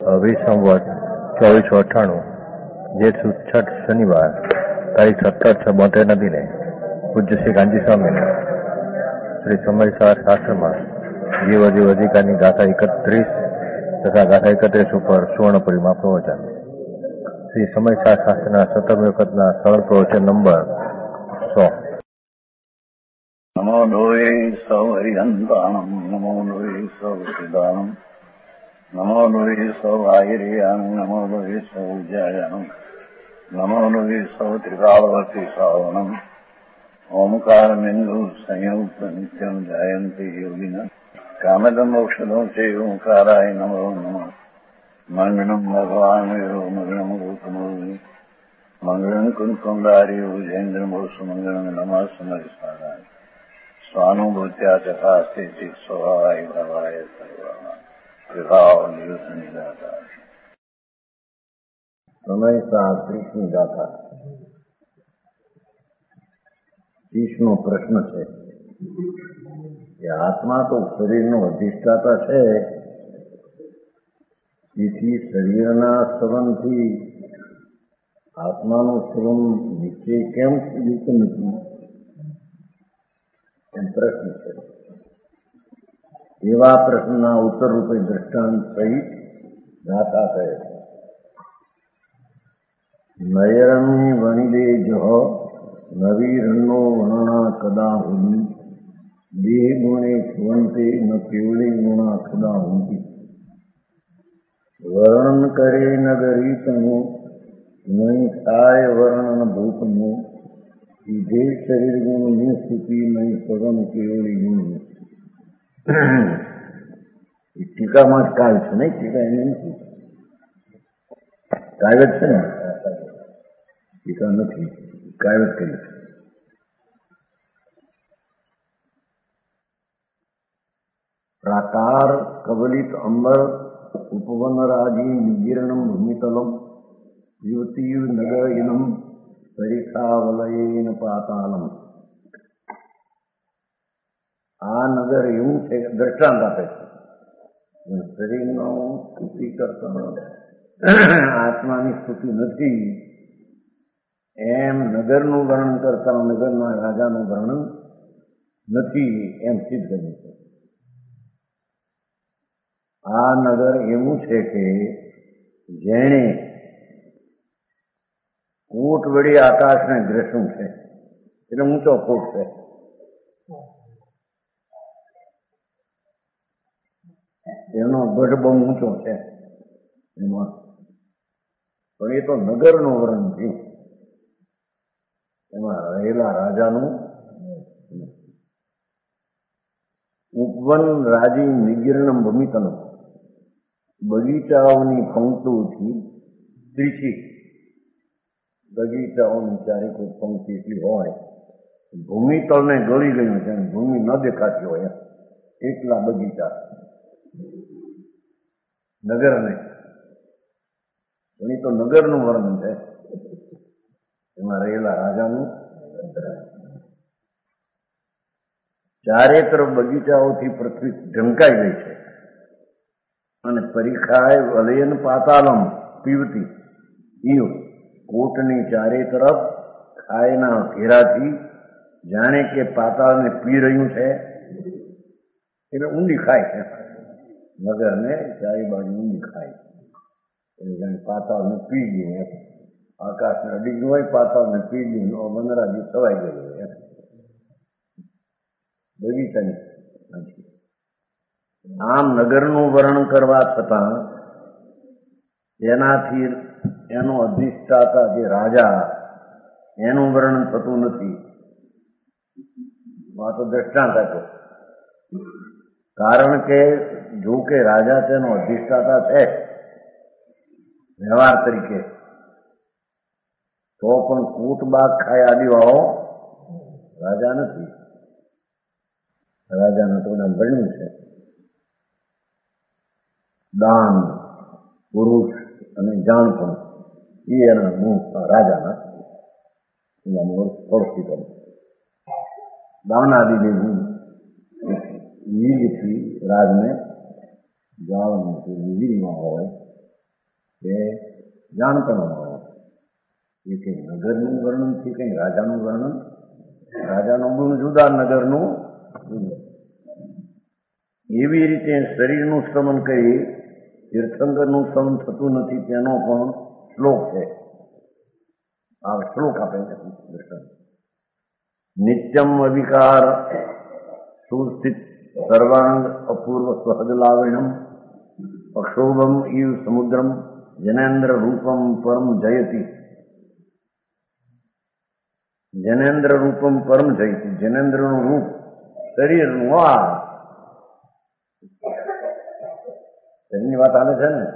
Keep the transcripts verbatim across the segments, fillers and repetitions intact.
વીસ સંવત ચોવીસો અઠ્ઠાણું જેઠ સુદ છઠ શનિવાર તારીખ સત્તર છ બોતેરના દિને પૂજ્ય શ્રી ગાંધી સ્વામીને શ્રી સમયસાર શાસ્ત્રમાં જીવ જીવ અધિકારની ગાથા એકત્રીસ તથા ગાથા એકત્રીસ ઉપર સુવર્ણપુરીમાં પ્રવચન. શ્રી સમયસાર શાસ્ત્રના સત્તરમી વખતના સરળ પ્રવચન નંબર સો. નમો લોહે સૌ હરિહંતાણમ નમો લોહે સૌ સિદાનમ નમો લોહે સૌ આયર્યાણમ નમો લોહે સૌ ઉજ્જાયાણમ નમો લોહે સૌ ત્રિકાળવતી શ્રાવણમ ઓમકાર બિંદુ સંયુક્ત નિત્યમ જાયંતી યોગિના કામદમ ઔષધો છે ઓંકારાય નમો નમઃ. મંગળમ ભગવાન વિરો મંગળમ ગૌતમોની મંગળમ કુંકુંડાર્યો જૈન્દ્રમો સુમંગળમ નમઃ સમયસારાય સ્વાનુભૂત્યા ચકાસ્તે સ્વભાવાય ભવાય સર્વા વિભાવ નિયુત નિગાતા. સમયસાર ત્રીસમી ગાથા. ત્રીસનો પ્રશ્ન છે કે આત્મા તો શરીરનો અધિષ્ઠાતા છે, તેથી શરીરના શ્રવણથી આત્માનું શ્રવણ નિશ્ચય કેમ યુક્ત નથી એમ પ્રશ્ન છે. એવા પ્રશ્નના ઉત્તર રૂપે દ્રષ્ટાંત સહિત ગાથા કહે છે. નયરણની વણિદે જહ નવીરણનો વર્ણા કદા હુંદી દેહ ગુણે છવંતે ન કેવળી ગુણા કદા હુંદી વર્ણન કરે નગરી તનું નહીં થાય વર્ણન ભૂતનું સીધે શરીર ગુણ ની સ્થિતિ નહીં પગમ કેવળી ગુણ. એ ટીકામાં જ કાવ્ય છે નહીં, ટીકા એને નથી, કાવ્ય છે ને, ટીકા નથી, કાવ્ય જ કરી છે. પ્રાકાર કબલિત અંબર ઉપવન રાજી નિગીર્ણમ ભૂમિતલમ યુવતી નગયનમ પરિખાવલયેન પાતાલમ. આ નગર એવું છે, દ્રષ્ટાંત આપે છે, શરીરનો સ્તુતિ કરતા આત્માની સ્તુતિ નથી એમ નગરનું વર્ણન કરતા નગરના રાજાનું વર્ણન નથી એમ સિદ્ધ કર્યું છે. આ નગર એવું છે કે જેણે કોટ વળી આકાશને ગ્રસ્યું છે, એટલે ઊંચો કોટ છે. એનો ગઢ બહુ ઊંચો છે એમાં, પણ એ તો નગરનું વર્ણન થયું, એમાં રહેલા રાજાનું. ઉપવન રાજી નિગીર્ણમ ભૂમિતલમ, બગીચાઓની પંક્તિઓથી ત્રીસી બગીચાઓની ચારે કોઈ પંક્તિ એટલી હોય, ભૂમિતળને ગળી ગયું છે, ભૂમિ ન દેખાતી હોય એટલા બગીચા નગરને. એ તો નગરનું વર્ણન છે, એમાં રહેલા રાજાનું. ચારે તરફ બગીચાઓથી પૃથ્વી ઢંકાઈ ગઈ છે અને પરીખાય વલયન પાતાલમ પીવતી ઈવ, કોટની ચારે તરફ ખાયના ઘેરાથી જાણે કે પાતાળને પી રહ્યું છે, એટલે ઊંડી ખાય છે. નગરને ચારે બાજુ ઊંડી ખાય એટલે જાણે પાતાળને પી ગયું એમ. આકાશને અડી ગયું હોય, પાતાળને પી ગયું, વનરાજી છવાઈ ગયું હોય બગીચાની. આમ નગરનું વર્ણન કરવા છતાં એનાથી એનો અધિષ્ઠાતા જે રાજા એનું વર્ણન થતું નથી. આ તો દ્રષ્ટાંત આપ્યો. કારણ કે જો કે રાજા તેનો અધિષ્ઠાતા છે વ્યવહાર તરીકે, તો પણ કૂટ બાગ ખાય આદિવાળો રાજા નથી. રાજાને તો ભણ્યું છે દાન, પુરુષ અને જાણપણ, એ એના ગુણ રાજાના પડતી કરે. દાન આદિને ગુણ વીરથી રાજને જાળવવાનું વીરમાં હોય કે જાણતા ન મળો. એ કઈ નગરનું વર્ણન છે, કઈ રાજાનું વર્ણન. રાજાનું ગુણ જુદા, નગરનું જુદા. એવી રીતે શરીરનું શ્રવણ કરી તીર્થંકરનું શ્રવણ થતું નથી, તેનો પણ શ્લોક છે. આ શ્લોક આપે છે. નિત્યમ અવિકાર સુસ્થિત સર્વાંગ અપૂર્વ સહજ લાવણ્યમ અક્ષોભમ ઇવ સમુદ્રમ જનેન્દ્ર રૂપમ પરમ જયતી. જનેન્દ્ર રૂપમ પરમ જયતી. જનેન્દ્રનું રૂપ શરીરનું આ શરીરની વાત આવે છે ને.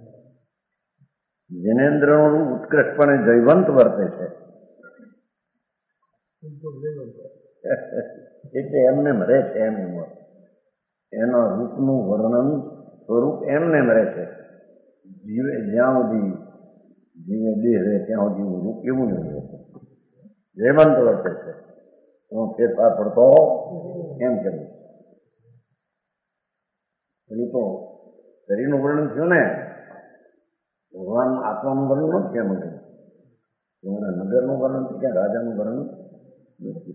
જનેન્દ્રનું રૂપ ઉત્કૃષ્ટપણે જયવંત વર્તે છે. એટલે એમને રહે છે. એમ એના રૂપનું વર્ણન સ્વરૂપ એમને રહે છે. જીવે જ્યાં સુધી જીવે દેહ રહે ત્યાં સુધી રૂપ એવું નહીં રહે છે, જયવંત વર્તે છે. એનો ફેરફાર પડતો એમ કર્યું. પેલી તો શરીરનું વર્ણન થયું ને, ભગવાન આત્માનું વર્ણન નથી. કેમ કર્યું? નગરનું વર્ણન છે કે રાજાનું વર્ણન નથી.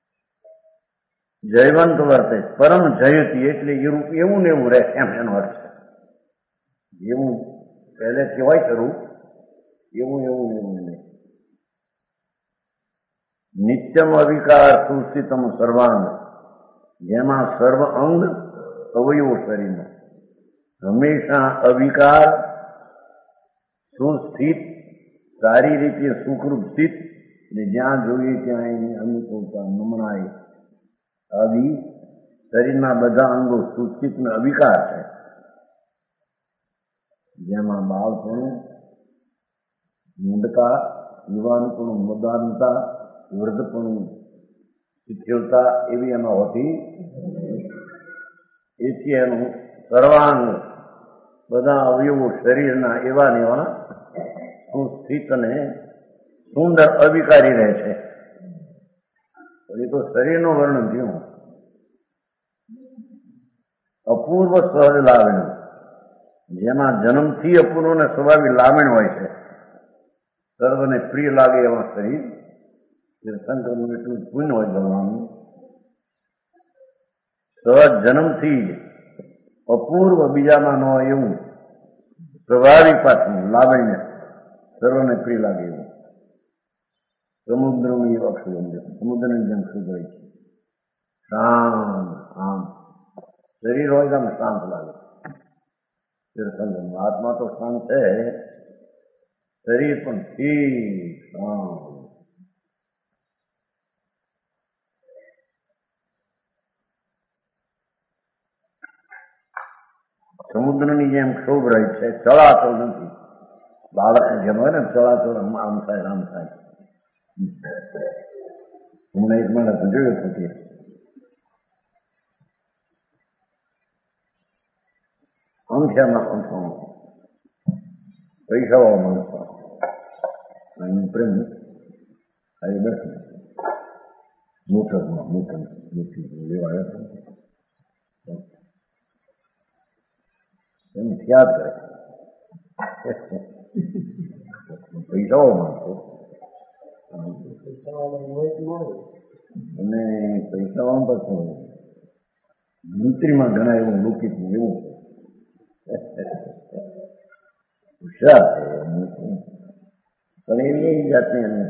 જયવંત વર્તે પરમ જયતી, એટલે એ રૂપ એવું ને એવું રહે એમ એનો અર્થ છે. જેવું પહેલે કહેવાય છે રૂપ, એવું એવું એવું નહીં. નિત્યમ અવિકાર સુસ્થિતમ સર્વાંગ, જેમાં સર્વ અંગ અવયવો શરીરનો હંમેશા અવિકાર સુસ્થિત, સારી રીતે સુખરૂપ સ્થિત, ને જ્યાં જોઈએ ત્યાં એની અનુકૂળતા નમણાઈ આવી શરીરના બધા અંગો સુસ્થિત ને અવિકાર છે. જેમાં બાળપણું, મૂંડતા, યુવાનપણું, મદાનતા, વૃદ્ધપણું, શિથિલતા એવી એમાં હોતી. એથી એનું સર્વાંગ બધા અવયવો શરીરના એવા ને એવા સુસ્થિત અને સુંદર અવિકારી રહે છે. એ તો શરીરનું વર્ણન થયું. અપૂર્વ સહજ લાવણ્ય, જેમાં જન્મથી અપૂર્વ ને સ્વાભાવિક લાવણ હોય છે. સર્વને પ્રિય લાગે એવા શરીર. તીર્થંકરનું એટલું પુણ્ય હોય ભગવાનનું. સહજ જન્મથી અપૂર્વ, બીજામાં ન હોય એવું સ્વાભાવિક પાછું લાવણ્ય, સર્વને પ્રિય લાગે એવું. સમુદ્રનું એ અક્ષુભમ, સમુદ્રની જેમ શુભ હોય છે. શાંત આમ શરીર હોય તો શાંત લાગે. તીર્થંકરનું આત્મા તો શાંત છે, શરીર પણ ઠીક શાંત. સમુદ્રની જેમ ક્ષોભ રહે છે, ચળાચળ નથી. બાળકની જેમ હોય ને ચળાચળ, આમ થાય આમ થાય. હમણાં એક માણસ જોયું હતું કે અંખ્યામાં અંખ્યામાં પૈસાઓ મળતા પ્રેમ આવી બસ મોટરમાં મોટર મોટી લેવા આવ્યા એમ યાદ કરે. પૈસાઓ મળતો અને પૈસાઓ પાછું મંત્રીમાં ઘણા એવું લૌકિક એવું હોશિયાર છે. પણ એવી એ જાતની અને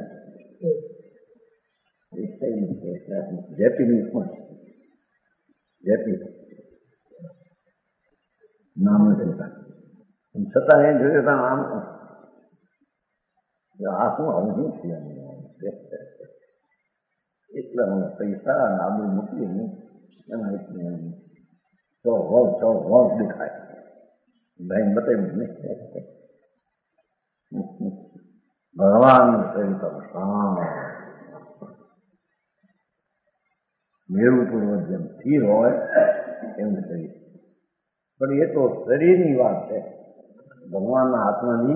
જેપી પણ જેપી નામ નથી છતાં એ જોયું તો આમ આ શું આવું શું છે. એટલા મને પૈસા અને આબુ મૂકીને એમાં એટલું ચો વોલ ચો વોલ દેખાય. ભાઈ બતાવ્યું ને ભગવાનનું શરીર શાંત મેરુ પૂર્વક જેમ સ્થિર હોય એમ શરીર. પણ એ તો શરીરની વાત છે, ભગવાનના આત્માની.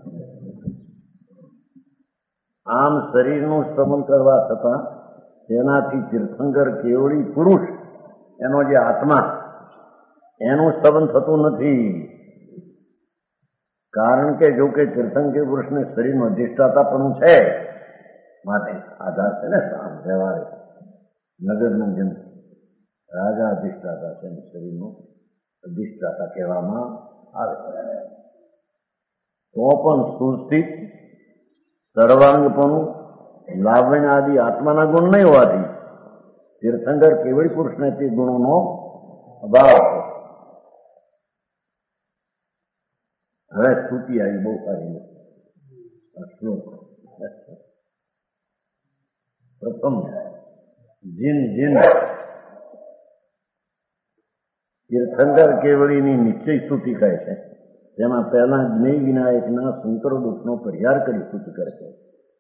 આમ શરીરનું શ્રવણ કરવા છતાં તેનાથી તીર્થંકર કેવળી પુરુષ એનો જે આત્મા એનું શ્રવણ થતું નથી. કારણ કે જો કે તીર્થંકર પુરુષને શરીરનું અધિષ્ઠાતાપણું છે, માટે આધાર છે ને સામ વ્યવહારે નગરનું જેમ રાજા અધિષ્ઠાતા છે, શરીરનું અધિષ્ઠાતા કહેવામાં આવે. તો પણ સુસ્થિત સર્વાંગપણું લાવણ્ય આદિ આત્માના ગુણ નહીં હોવાથી તીર્થંકર કેવળી પુરુષને તે ગુણોનો અભાવ છે. હવે સ્તુતિ આવી બહુ સારી શ્લોક. પ્રથમ જીન જીન તીર્થંકર કેવળીની નિશ્ચય સ્તુતિ કહે છે. તેમાં પહેલા જ્ઞેય વિનાયકના શંકર દુઃખનો પરિહાર કરી સ્તુતિ કરે છે.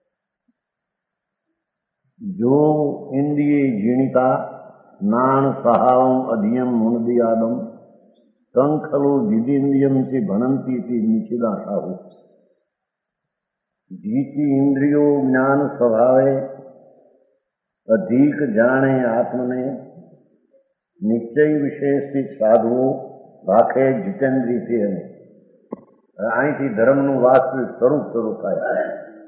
જો ઇન્દ્રિય જીણિતા નાણ સહાવમ અધિયમ મુનદિયાદમ સંખલો જીદિન્દ્રિયમ તે ભણંતી તે નિચિદાશાહુ. જીતી ઇન્દ્રિયો જ્ઞાન સ્વભાવે અધિક જાણે આત્મને નિશ્ચય વિશેષથી સાધવો રાખે જીતેન્દ્રિયથી. અને અહીંથી ધર્મનું વાસ્તવિક સ્વરૂપ શરૂ થાય.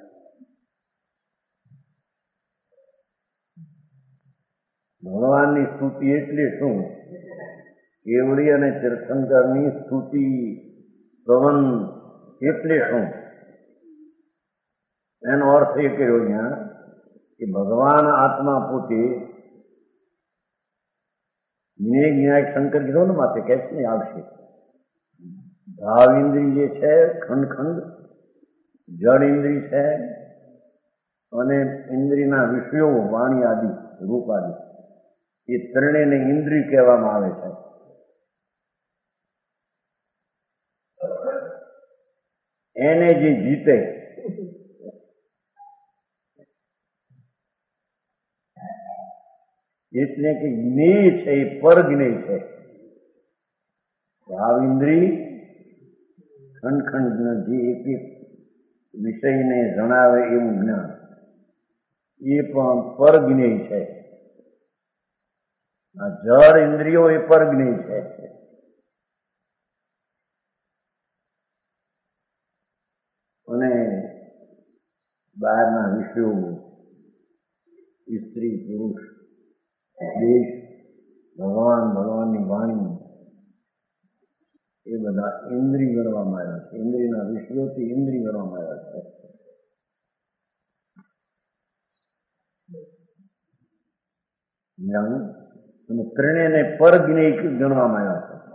ભગવાનની સ્તુતિ એટલે શું? કેવળી અને તીર્થંકરની સ્તુતિ સ્તવન એટલે શું? એનો અર્થ એ કર્યો અહીંયા કે ભગવાન આત્મા પોતે જ્ઞેય જ્ઞાયક શંકર કીધો ને માથે કે નહીં આવશે. ભાવ ઇન્દ્રિય જે છે ખંડ ખંડ જડ ઇન્દ્રિય છે, અને ઇન્દ્રિયના વિષયો વાણી આદિ રૂપ આદિ એ ત્રણેયને ઇન્દ્રિય કહેવામાં આવે છે. એને જે જીતે એટલે કે જ્ઞેય છે એ પર જ્ઞેય છે. ભાવ ઇન્દ્રિય ખંડ ખંડ જે એક એક વિષયને જણાવે એવું જ્ઞાન એ પણ પર જ્ઞેય છે. આ જળ ઇન્દ્રિયો એ પર જ્ઞેય છે. અને બહારના વિષયો સ્ત્રી પુરુષ દેશ ભગવાન ભગવાનની વાણી એ બધા ઇન્દ્રિય ગણવામાં આવ્યા છે. ઇન્દ્રિયના વિષયોથી ઇન્દ્રિય ગણવામાં આવ્યા છે. અને ત્રણેયને પર જ્ઞેય ગણવામાં આવ્યા છે.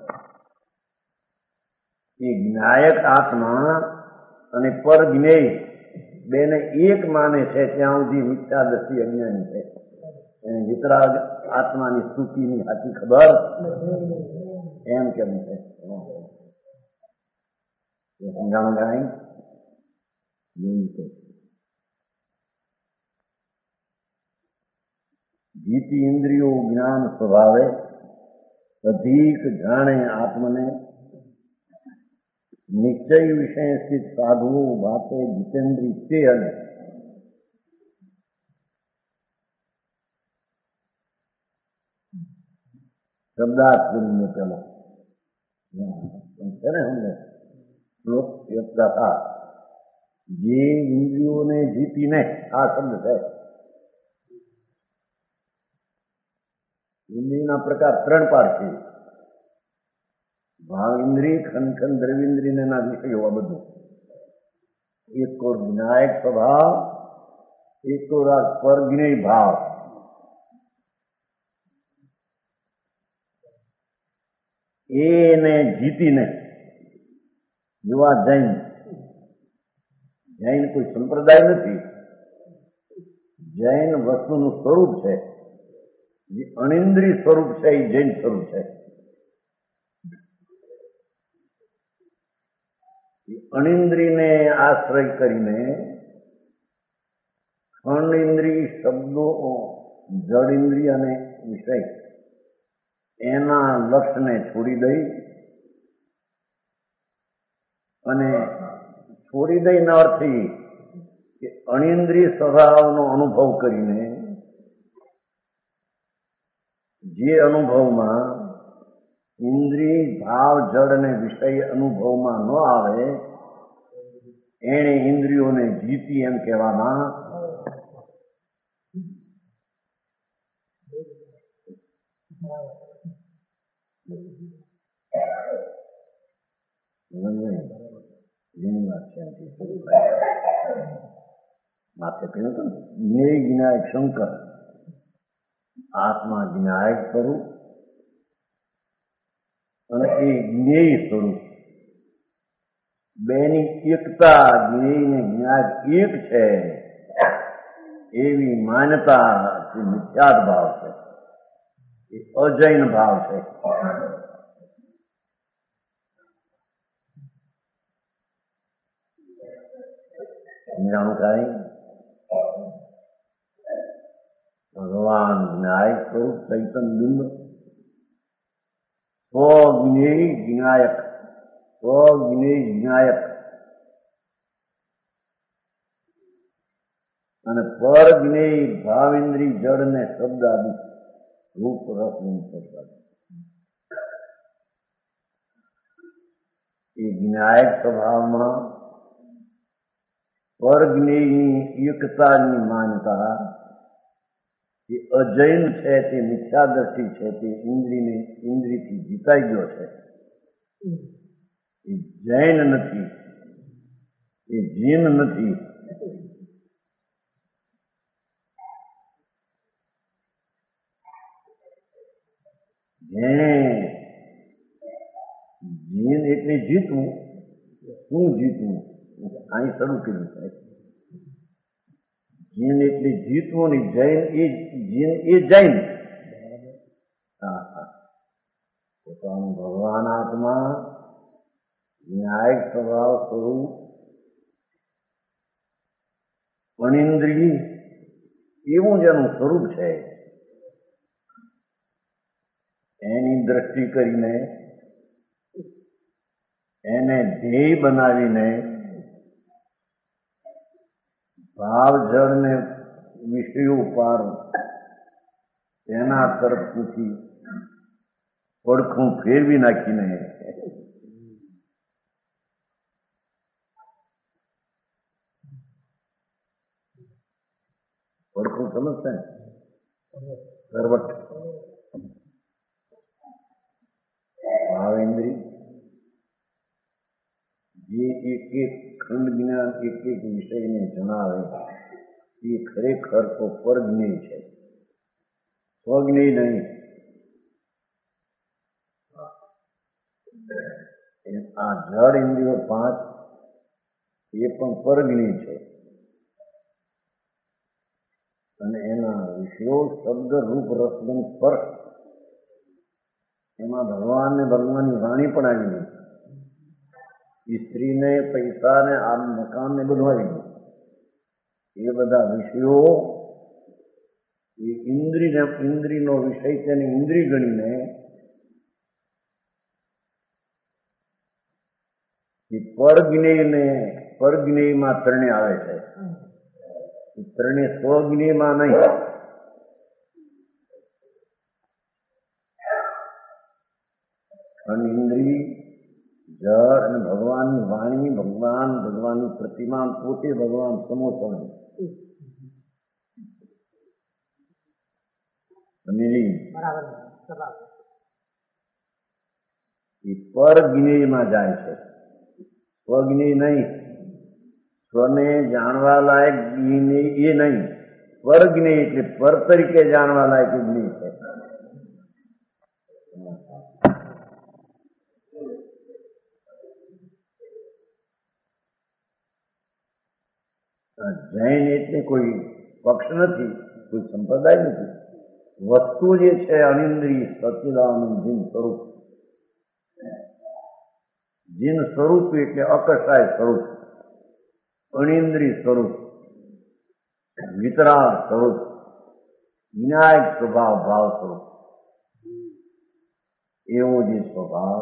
એ જ્ઞાયક આત્મા અને પર જ્ઞેય બેને એક માને છે ત્યાં સુધી મિથ્યા દ્રષ્ટિ અજ્ઞાની છે. એને વિતરાગ આત્માની સ્તુતિની સાચી ખબર એમ કેમ છે. સમજાણું ગાય જીતી ઇન્દ્રિયો જ્ઞાન સ્વભાવે અધિક જાણે આત્મને નિશ્ચય વિષય સ્થિત સાધવો વાતે જીતેન્દ્રિય તે. અને શબ્દાર્થ કરીને પેલા છે ને અમને શ્લોક હતા જે ઇન્દ્રિયોને જીતીને આ શબ્દ છે. ઇન્દ્રિયના પ્રકાર ત્રણ પાર છે. ભાવ ઇન્દ્રિય ખંડ ખંડ દ્રવ્યેન્દ્રિય ના વિષયો આ બધું. એક તો જ્ઞાયક સ્વભાવ, એક તો પર જ્ઞેય ભાવ. એને જીતીને યુવા જૈન જૈન કોઈ સંપ્રદાય નથી. જૈન વસ્તુનું સ્વરૂપ છે. જે અનિન્દ્રિય સ્વરૂપ છે એ જૈન સ્વરૂપ છે. અનિન્દ્રિયને આશ્રય કરીને ખંડ ઇન્દ્રિય શબ્દો જડ ઇન્દ્રિય અને વિષય એના લક્ષ્યને છોડી દઈ અને છોડી દઈનો અર્થ એ કે અનિન્દ્રિય સ્વભાવનો અનુભવ કરીને જે અનુભવમાં ઇન્દ્રિય ભાવ જડ અને વિષય અનુભવમાં ન આવે એણે ઇન્દ્રિયોને જીતી એમ કહેવામાં માથે કહ્યું હતું જ્ઞેય જ્ઞાયક શંકર, આત્મા જ્ઞાયક સ્વરૂપ અને એ જ્ઞેય સ્વરૂપ, બેની એકતા, જ્ઞેય ને જ્ઞાયક એક છે એવી માન્યતા જે મિથ્યાત ભાવ છે, એ અજૈન ભાવ છે. સમજાણું કાંઈ? ભગવાન જ્ઞાયક સ્વરૂપ ચૈતન બિંબ, સ્વજ્ઞેય જ્ઞાયક, સ્વજ્ઞેય જ્ઞાયક અને પરજ્ઞેય ભાવેન્દ્રી જળ ને શબ્દ આદિ રૂપ રસ શબ્દ એ જ્ઞાયક સ્વભાવમાં પરજ્ઞેયની એકતાની માન્યતા એ અજૈન છે, તે મિથ્યાદર્શી છે, તે ઇન્દ્રિયને ઇન્દ્રિયથી જીતાઈ ગયો છે. એ જૈન નથી, એ જીન નથી. જેણે જીન એટલે જીતવું. શું જીતવું? અહીં શરૂ કર્યું છે. જીન એટલે જીતવું ને જૈન એ જીન એ જૈન. હા હા પોતાનું ભગવાન આત્મા ન્યાયિક સ્વભાવ સ્વરૂપ અનિન્દ્રિય એવું જેનું સ્વરૂપ છે એની દ્રષ્ટિ કરીને એને ધ્યેય બનાવીને ભાવ જળને વિષયો પાર તેના તરફથી પડખું ફેરવી નાખીને પડખું સમજશે ને કરવટ ભાવેન્દ્રી જે એક એક ખંડ જ્ઞાન એક એક વિષયને જણાવે એ ખરેખર તો પરજ્ઞેય છે, સ્વજ્ઞેય નહીં. આ જળ ઇન્દ્રિયો પાંચ એ પણ પરજ્ઞેય છે અને એના વિષયો શબ્દ રૂપ રસગંધ સ્પર્શ એમાં ભગવાનને ભગવાનની વાણી પણ આવી ગઈ. સ્ત્રીને પૈસાને આ મકાનને બધું આવી ગયું. એ બધા વિષયો એ ઇન્દ્રિય ઇન્દ્રિયનો વિષય તેને ઇન્દ્રિય ગણીને એ પરજ્ઞેયને પરજ્ઞેયમાં ત્રણે આવે છે. ત્રણે સ્વજ્ઞેયમાં નહીં. અને ઇન્દ્રિય જળ અને ભગવાનની વાણી, ભગવાન ભગવાનની પ્રતિમા, પોતે ભગવાન સમોસણ એ પરજ્ઞેયમાં જાય છે, સ્વજ્ઞેય નહીં. સ્વને જાણવા લાયક જ્ઞેય એ નહીં. પરજ્ઞેય એટલે પર તરીકે જાણવા લાયક જ્ઞેય છે. જૈન એટલે કોઈ પક્ષ નથી, કોઈ સંપ્રદાય નથી. વસ્તુ જે છે અનિન્દ્રિય સચ્ચિદાનંદ જીન સ્વરૂપ. જીન સ્વરૂપ એટલે અકસાય સ્વરૂપ, અનિન્દ્રિય સ્વરૂપ, વિતરાગ સ્વરૂપ, ન્યાયિક સ્વભાવ ભાવ સ્વરૂપ. એવો જે સ્વભાવ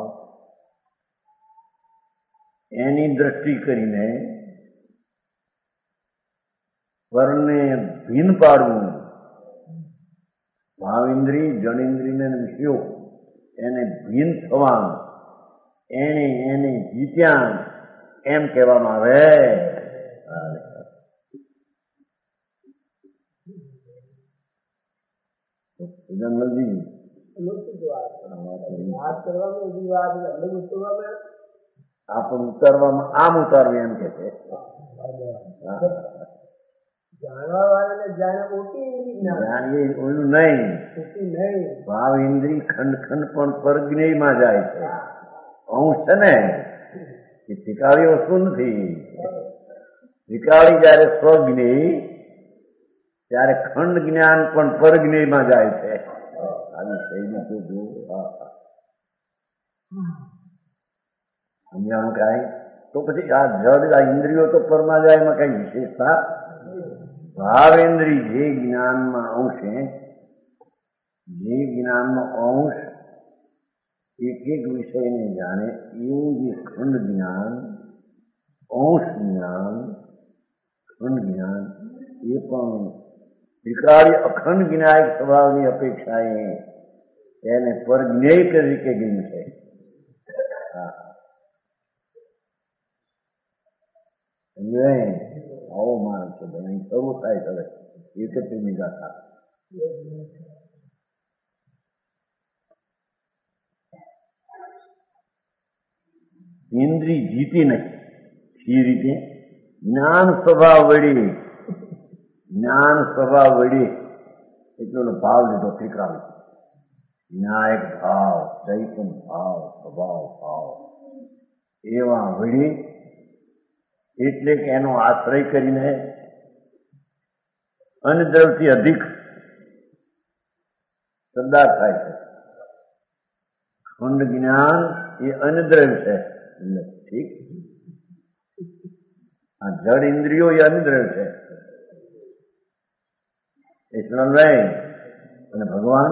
એની દ્રષ્ટિ કરીને પરને ભીન પાડવું, ભાવેન્દ્રિય જણેન્દ્રિયને વિષયો એને ભીન થવાનું, એને એને જીત્યા એમ કહેવામાં આવે. જનરલજી આ પણ ઉતારવામાં આમ ઉતારવું એમ કે છે જાણવા વાળાને જાણે ઓછી જાણીએ ઓલું નહીં ભાવ ઇન્દ્રિય ખંડ ખંડ પણ પરજ્ઞેયમાં જાય છે અંશ છે ને એ ત્રિકાળી વસ્તુ નથી. ત્રિકાળી જયારે સ્વજ્ઞેય ત્યારે ખંડ જ્ઞાન પણ પરજ્ઞેયમાં જાય છે. આવી શૈલી તો જો સમજાણું કાંઈ તો પછી આ જડ આ ઇન્દ્રિયો તો પરમાં જાય એમાં કઈ વિશેષતા. ભાવેન્દ્રિય જે જ્ઞાનમાં અંશે જે જ્ઞાનનો અંશ એક એક વિષયને જાણે એવું જે ખંડ જ્ઞાન અંશ જ્ઞાન ખંડ જ્ઞાન એ પણ ત્રિકાળી અખંડ જ્ઞાયક સ્વભાવની અપેક્ષાએ તેને પરજ્ઞેય તરીકે ગયું છે. આવો માર્ગ છે ભાઈ શરૂ થાય હવે એકત્રીમી ગાથા. ઇન્દ્રિય જીતી નહીં એ રીતે જ્ઞાન સ્વભાવ વળી જ્ઞાન સ્વભાવ વળી એટલો ભાવ લીધો ત્રિકાળી વિનાયક ભાવ ચૈતન ભાવ સ્વભાવ ભાવ એવા વળી એટલે કે એનો આશ્રય કરીને અનદ્રવથી અધિક સરદાર થાય છે. ખંડ જ્ઞાન એ અનદ્રવ છે ઠીક. આ જડ ઇન્દ્રિયો એ અનદ્રવ છે ઈશ્વરભાઈ અને ભગવાન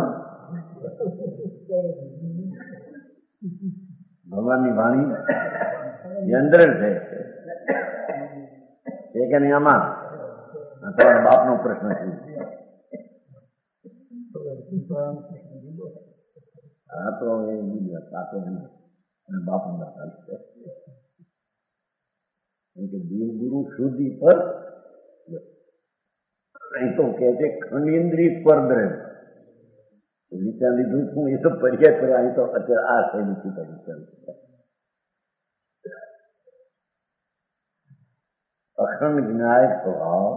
ભગવાનની વાણી એ અંદ્રવ છે કે નહીં. આમાં તમારા બાપનો પ્રશ્ન છે. આ તો એ સાતો બાપનો દાખલ છે કે દેવગુરુ સુધી પર અહીં તો કે છે ખંડેન્દ્રિય પર દ્રવ વિચાર લીધું છું એ તો પર્યાય કરે. અહીં તો અત્યારે આ શૈલીથી વિચાર અખંડ જ્ઞાયક સ્વભાવ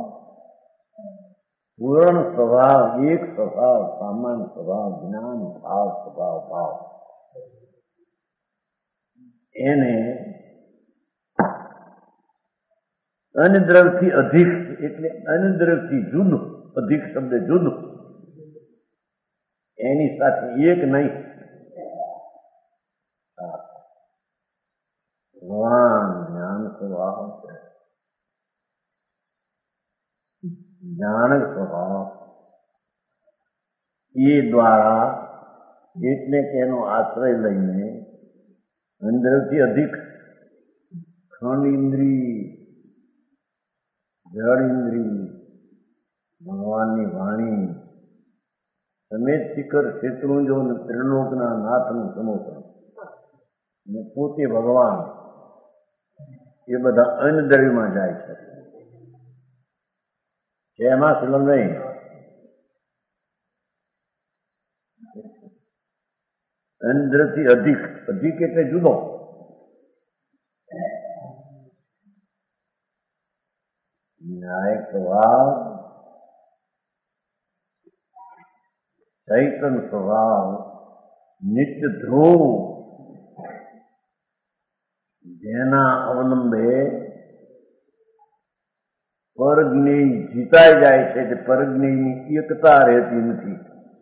પૂર્ણ સ્વભાવ એક સ્વભાવ સામાન્ય સ્વભાવ જ્ઞાન ભાવ સ્વભાવ ભાવ એને અનદ્રવથી અધિક એટલે અનદ્રવથી જુદું અધિક શબ્દ જુદું એની સાથે એક નહીં. ભગવાન જ્ઞાન સ્વભાવ જાણક સ્વભાવ એ દ્વારા એટલે કે એનો આશ્રય લઈને અંદરથી અધિક ખંડ ઇન્દ્રિય જળ ઇન્દ્રિય ભગવાનની વાણી સમેત શિખર શેત્રુંજો ત્રિલોકના નાથનું સમોસણ ને પોતે ભગવાન એ બધા અનદ્રવ્યમાં જાય છે. એમાં સુલમ નહીં. અંદરથી અધિક અધિક એટલે જુદો. ન્યાયક સ્વભાવ ચૈતન સ્વભાવ નિત્ય ધ્રુવ જેના અવલંબે પરજ્ઞેય જીતાઈ જાય છે કે પરજ્ઞેયની એકતા રહેતી નથી.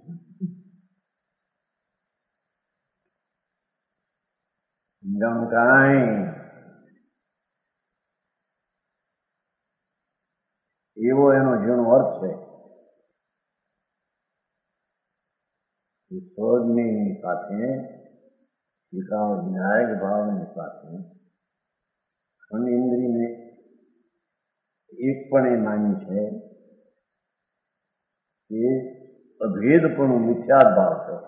સમજાણું કાંઈ એવો એનો જેનો અર્થ છે એ સ્વજ્ઞેયની સાથે વિકાસ વિનાયક ભાવની સાથે ખંડ ઇન્દ્રિયને એક પણ એ માન્યું છે કે અભેદપણું મિથ્યા ભાવ છે,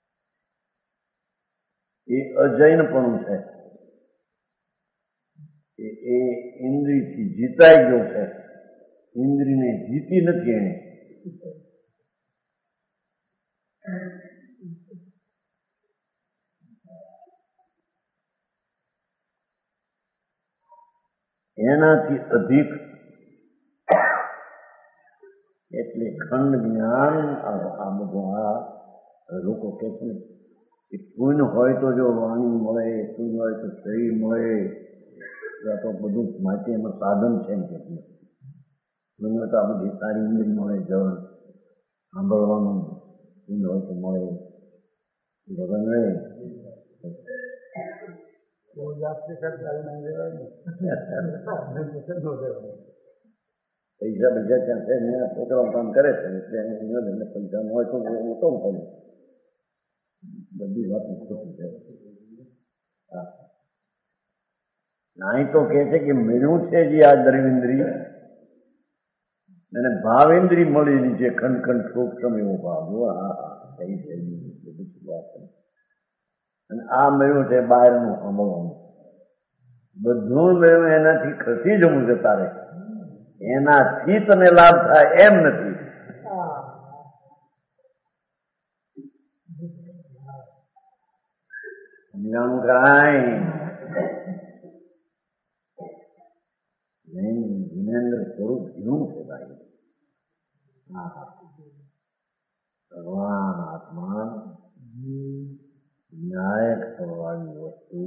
એ અજૈનપણું છે. એ ઇન્દ્રિયથી જીતાઈ ગયો છે, ઇન્દ્રિયને જીતી નથી એને. એનાથી અધિક એટલે ખંડ જ્ઞાન. આ બધું આ લોકો કે છે કે પુણ્ય હોય તો જો વાણી મળે, પુણ્ય હોય તો શરીર મળે, તો બધું માટે એમાં સાધન છે એમ કે પુણ્ય તો આ બધી સારી ઇન્દ્રિય મળે, જળ સાંભળવાનું પુણ્ય હોય તો મળે, ભગવાન રહે. પૈસા બીજા ત્યાં છે ને છોકરાઓ કામ કરે છે એટલે એને પૈસા ન હોય તો તો પડે. બધી વાત ખોટી છે. અહીં તો કે છે કે મેળવું છે જે આ દ્રવ્યેન્દ્રિય અને ભાવેન્દ્રિય મળેલી છે, ખંડ ખંડ સૂક્ષ્મ એવો ભાવ. હા હા કઈ છે વાત. અને આ મેળવું છે બહારનું સાંભળવાનું. બધું મેળવું એનાથી ખસી જવું છે તારે, એનાથી તને લાભ થાય એમ નથી. સમજાણું કાંઈ નહીં. જીનેન્દ્ર સ્વરૂપ જીવું છે ભાઈ. હા હા ભગવાન આત્મા ન્યાયક થવાની વસ્તુ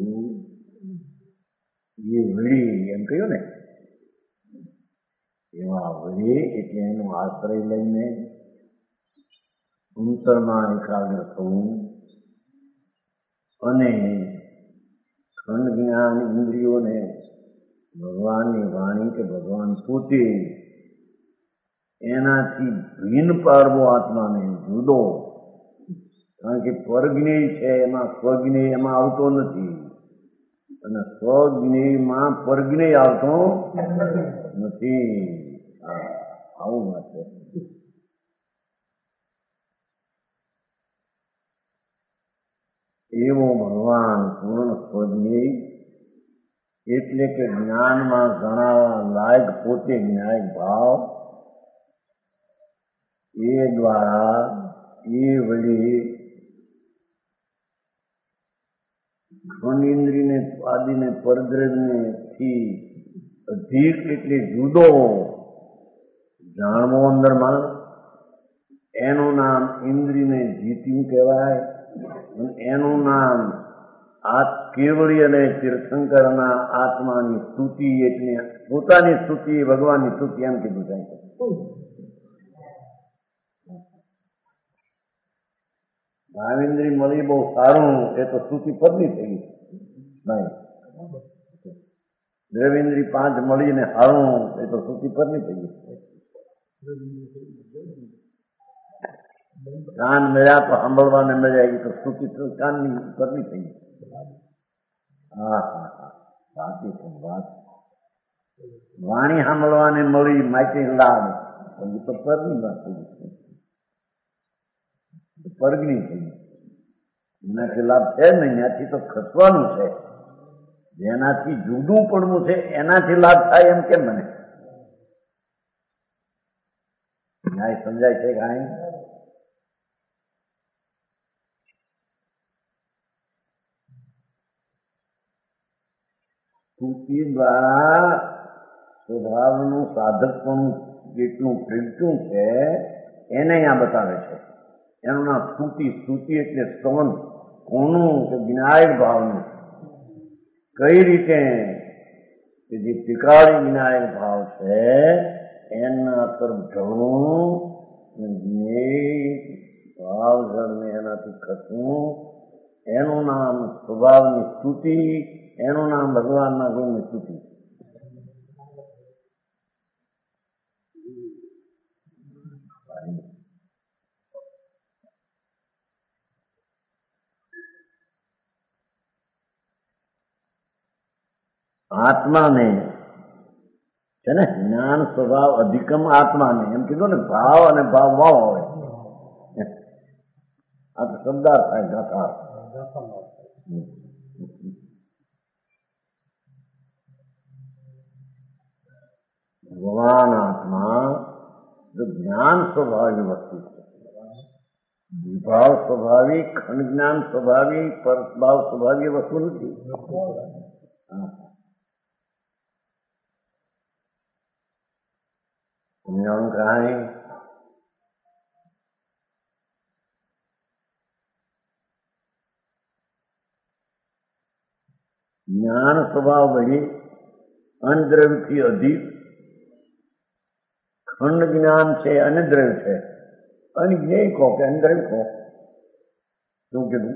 એ વળી એમ કહ્યું ને, એમાં વળી એટલે એનો આશ્રય લઈને અંતરમાં એકાગ્ર થવું અને ખંડ જ્ઞાન ઇન્દ્રિયોને ભગવાનની વાણી કે ભગવાન પોતે એનાથી ભિન્ન પાડવો આત્માને, જુદો. કારણ કે પરજ્ઞેય છે એમાં સ્વજ્ઞેય એમાં આવતો નથી, અને સ્વજ્ઞેયમાં પરજ્ઞેય આવતો નથી. આવું વાત છે. એવો ભગવાન પૂર્ણ સ્વજ્ઞેય એટલે કે જ્ઞાનમાં ગણાવા લાયક પોતે જ્ઞાયક ભાવ, એ દ્વારા એ વળી ખંડેન્દ્રિયને આદિને પરદ્રવ્યને થી અધિક એટલે જુદો જાણવો અંદરમાં, એનું નામ ઇન્દ્રિયને જીત્યું કહેવાય. એનું નામ આ કેવળી અને તીર્થંકરના આત્માની સ્તુતિ, એટલે પોતાની સ્તુતિ ભગવાનની સ્તુતિ એમ કીધું જાય. ભાવેન્દ્રી મળી બહુ સારું, એ તો સ્તુતિ પદની થઈ નહીં. દ્રવેન્દ્રી પાંચ મળીને સારું, એ તો સ્તુતિ પદની થઈ. કાન મળ્યા તો સાંભળવાને મળ્યા, એ તો સ્તુતિ કાનની પદની થઈ. હા હા હા સાચી છે વાત. વાણી સાંભળવાને મળી માટી લાભ, એ તો પદની વાત થઈ, પરગની થઈ. એનાથી લાભ છે નહીં, ત્યાંથી તો ખસવાનું છે. જેનાથી જુદું પડવું છે એનાથી લાભ થાય એમ કેમ મને ન્યાય સમજાય છે? કાંઈ સ્તુતિ દ્વારા સ્વભાવનું સાધકપણું જેટલું પ્રગટ્યું છે એને અહીંયા બતાવે છે. એનું નામ સ્તુતિ. સ્તુતિ એટલે સ્તવન. કોનું? કે વિનાયક ભાવનું. કઈ રીતે? કે જે ત્રિકાળી વિનાયક ભાવ છે એના તરફ ઢળવું, ભાવ જળને એનાથી ખસવું, એનું નામ સ્વભાવની સ્તુતિ, એનું નામ ભગવાનના ગુણની સ્તુતિ. આત્માને છે ને જ્ઞાન સ્વભાવ અધિકમ આત્માને એમ કીધું ને, ભાવ અને ભાવ વાવ હોય. આ તો શબ્દાર્થ થાય ગાથા. સ્વભાવી વસ્તુ છે. વિભાવ સ્વભાવી, ખંડ જ્ઞાન સ્વભાવી, પરસ્ભાવ સ્વભાવી વસ્તુ નથી. સમજાણું કાંઈ? જ્ઞાન સ્વભાવ વળી અનદ્રવ્યથી અધિક, ખંડ જ્ઞાન છે અનદ્રવ્ય છે. અનજ્ઞેય કહો કે અનદ્રવ્ય કહો, શું કીધું?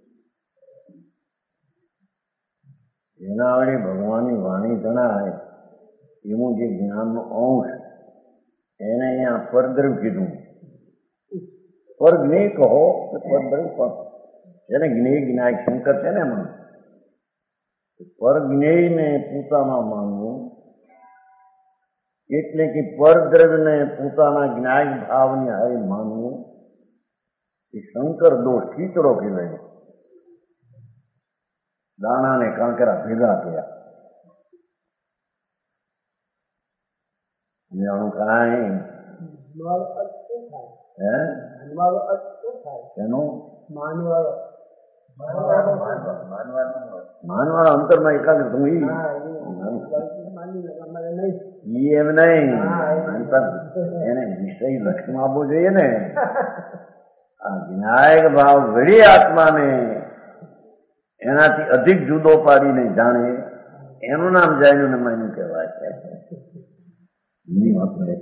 એના વડે ભગવાનની વાણી જણાય એવું જે જ્ઞાનનો અંશ એને અહીંયા પરદ્રવ્ય કીધું. પર જ્ઞેય કહો કે પરદ્રવ્ય કહો, એને જ્ઞેય જ્ઞાય શંકર છે ને એમાં. પર જ્ઞેયને પોતામાં માનવું એટલે કે પરદ્રવ્યને પોતાના જ્ઞાય ભાવની હારે માનવું એ શંકર દોષ ખીચડો કહેવાય. દાણાને કાંકરા ભેગા થયા. જાણું કાંઈ? હે એનો માનવાળા અંતરમાં એકાગ્ર થવું એમ નહીં. એને વિષય લક્ષણ આપવો જોઈએ ને. આ વિનાયક ભાવ વળી આત્માને એનાથી અધિક જુદો પાડીને જાણે એનું નામ જાણ્યું ને માન્યું કહેવાય છે. એની વાત મળે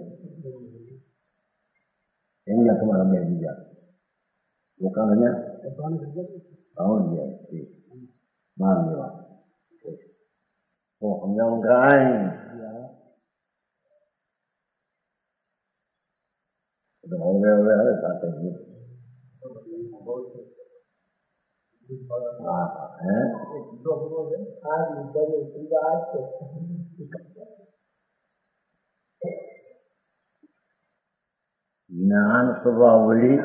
એની તમારા બે બીજા લોકોને ભાવન જાય માર લેવા તો સમજાવું કાંઈ? હવે હવે હવે સાથે જ્ઞાન સ્વભાવ વળી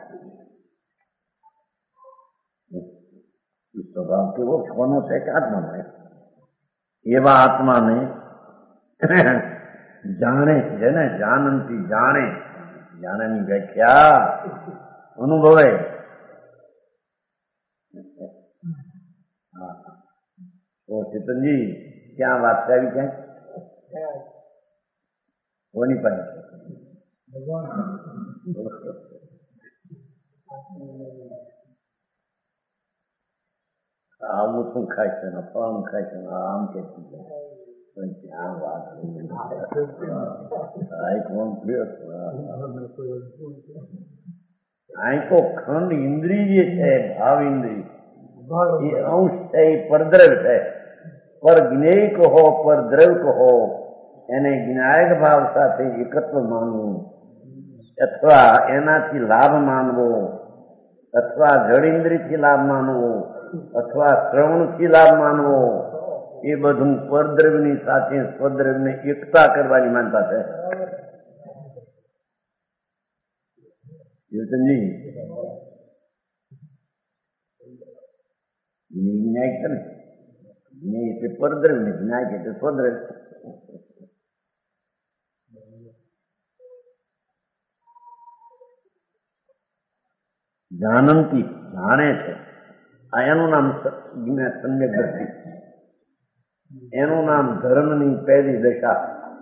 સ્વભાવ કેવો કોનો છે કે આત્માનો? એવા આત્માને જાણે છે ને, જાનંતી જાણે. જાણેની વ્યાખ્યા અનુભવે. તો ચેતનજી ક્યાં વાત છે આવી? ક્યાં કોની પાસે? આવું શું ખાય છે ને ફળ ખાય છે ને આમ કે ક્યાં વાત અહીં તો ખંડ ઇન્દ્રિય છે, ભાવ ઇન્દ્રિય એ અંશ છે, એ પરદ્રવ્ય છે. પર જ્ઞેય કહો, પર દ્રવ્ય કહો, એને જ્ઞાયક ભાવ સાથે એકત્વ માનવું અથવા એનાથી લાભ માનવો અથવા જળ ઇન્દ્રિયથી લાભ માનવો અથવા શ્રવણથી લાભ માનવો એ બધું પરદ્રવ્યની સાથે સ્વદ્રવ્યને એકતા કરવાની માનતા છે. ચેતનજી ન્યાય છે ને, જ્ઞેય એટલે પરદ્રવ્ય ને જ્ઞાય એટલે સ્વદ્રવ્ય. જાનંતી જાણે છે, આ એનું નામ સમ્યક દ્રષ્ટિ, એનું નામ ધર્મની પહેલી દશા.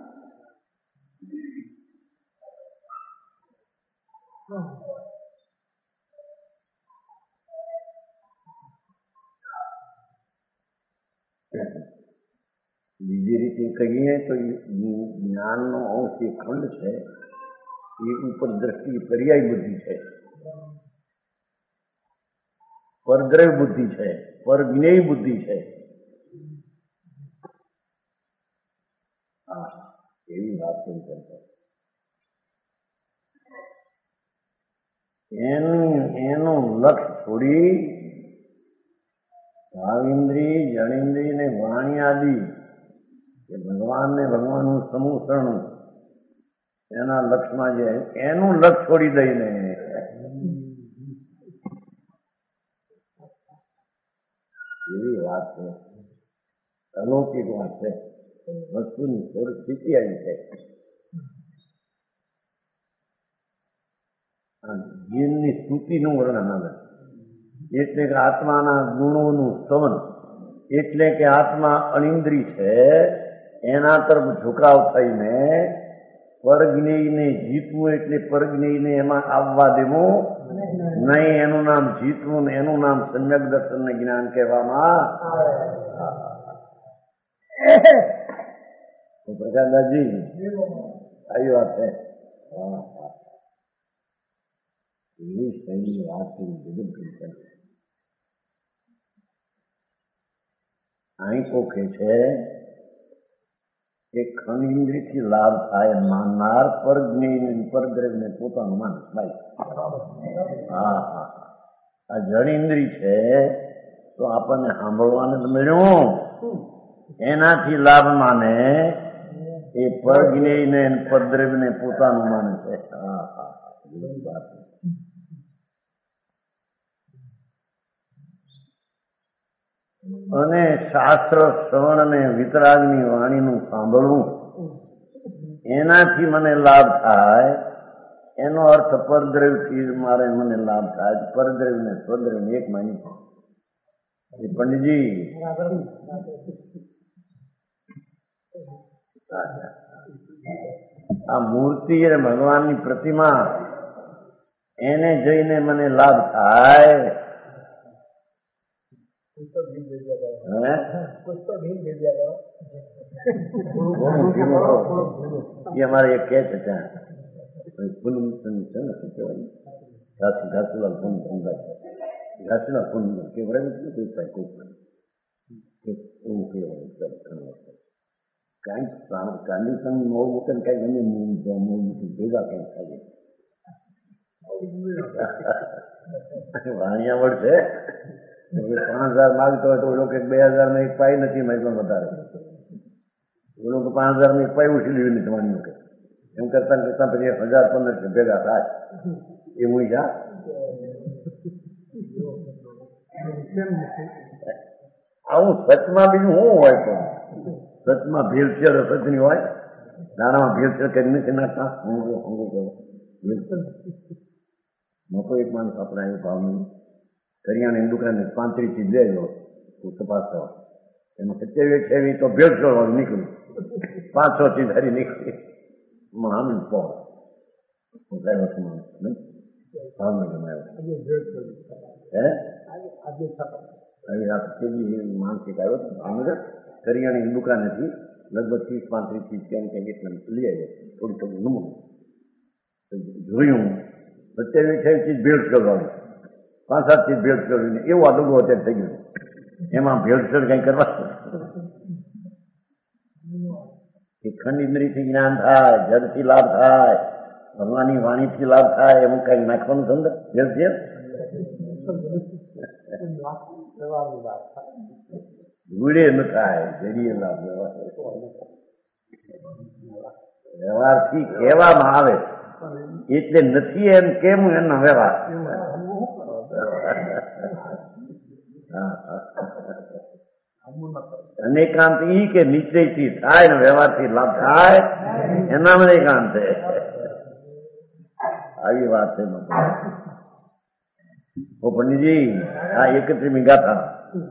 બીજી રીતે કહીએ તો જ્ઞાનનો અંશ એ ખંડ છે, એ ઉપર દ્રષ્ટિ પર્યાય બુદ્ધિ છે, પરદ્રવ્ય બુદ્ધિ છે, પર જ્ઞેય બુદ્ધિ છે. હા એવી વાત કરી કરતા એનું એનું લક્ષ છોડી ભાવિન્દ્રિય, જણેન્દ્રિય ને વાણી આદિ કે ભગવાન ને ભગવાનનું સમૂહરણ એના લક્ષમાં જે એનું લક્ષ છોડી દઈને એવી વાત છે, અલૌકિક વાત છે, વસ્તુની પરિસ્થિતિ આવી છે. જીવની સ્તુતિનું વર્ણન આવે, એટલે કે આત્માના ગુણોનું સ્તવન, એટલે કે આત્મા અનિંદ્રી છે એના તરફ ઝુકાવ થઈને પરજ્ઞેયને જીતવું, એટલે પરજ્ઞેયને એમાં આવવા દેવું નહીં. એનું નામ જીતવું ને એનું નામ સમ્યક દર્શન ને જ્ઞાન કહેવામાં. પ્રકાશદાસજી આવી વાત છે. એવી શૈલી વાત જગત કરી. અહીં કોખે છે કે ખનિન્દ્રિયથી લાભ થાય માનનાર પરજ્ઞેય પરદ્રવ્યને પોતાનું માનસ ભાઈ. હા હા આ જડેન્દ્રિય છે તો આપણને સાંભળવાને જ મળ્યું, એનાથી લાભ માને એ પરજ્ઞેયને પરદ્રવ્યને પોતાનું માને છે. હા હા વાત. અને શાસ્ત્ર શ્રવણ અને વિતરાગની વાણીનું સાંભળવું એનાથી મને લાભ થાય, એનો અર્થ પરદ્રવ્યથી મારે મને લાભ થાય. પરદ્રવ્ય ને સ્વદ્રવ્ય એક માની એ પંડિતજી આ મૂર્તિ અને ભગવાનની પ્રતિમા એને જઈને મને લાભ થાય. અમારે એક કે છે ત્યાં પૂનમ છે ને શું કહેવાય, ઘાસી ઘાસીલાલ પૂનમ સમજાય, ઘાસીલાલ પૂનમ કેવડાવી કોઈ થાય કોઈ એવું કહેવાય. કાંઈક કન્ડિશન મોં મૂકે ને કાંઈક અમે મોં મૂકી ભેગા કંઈક થાય વાણિયા મળશે. પાંચ હજાર માગતો હોય તો ઓલો કે બે હજાર માં એક પાઈ નથી માગ્યો વધારે, ઓલો કે પાંચ હજાર માં એક પાઈ ઉછીલ્યું નથી માન્યું કે એમ કરતા કરતા પછી હજાર પંદરસો ભેગા થાય એવું જા. આવું સચમાં બીજું શું હોય? પણ સચમાં ભેળસેળ સચની હોય, દાણામાં ભેળસેળ કરી નથી નાખતા. મોટો એક માણસ આપણે આવ્યો ભાવની કરિયાણાની દુકાને પાંત્રીસ થી બે લો તપાસ કરવા, એમાં સત્યાવીસ અઠ્યાવીસ તો ભેળસેળ વાળું નીકળ્યું, પાંચસો થી ધારી નીકળી આનંદ પોળ ભાવનગરમાં આવ્યો. માનસિક આવ્યો ભાવનગર કરિયાણાની દુકાનેથી લગભગ ત્રીસ પાંત્રીસ થી કેમ કે એટલે લઈ આવ્યો, થોડું થોડું નમું જોયું. સત્યાવીસ અઠ્યાવીસ થી ભેળસેળ વાળું, પાંચ સાત થી ભેળસેળ એવું આ ડગો અત્યારે થઈ ગયું. એમાં ભેળસેળ કઈ કરવા ખંડ ઇન્દ્રિયથી જ્ઞાન થાય, જડથી લાભ થાય, ભગવાનની વાણીથી લાભ થાય, એમ કઈ નાખવાનું સમજ ભેળસેળ ગુડે ન થાય, જડીએ લાભ વ્યવહારથી કહેવામાં આવે એટલે નથી એમ કેમ એનો વ્યવહાર. અનેકાંત ઈ કે નિશ્ચયથી થાય ને વ્યવહારથી લાભ થાય એના અનેકાંત છે. આવી વાત છે પંડિતજી. આ એકત્રીમી ગાથા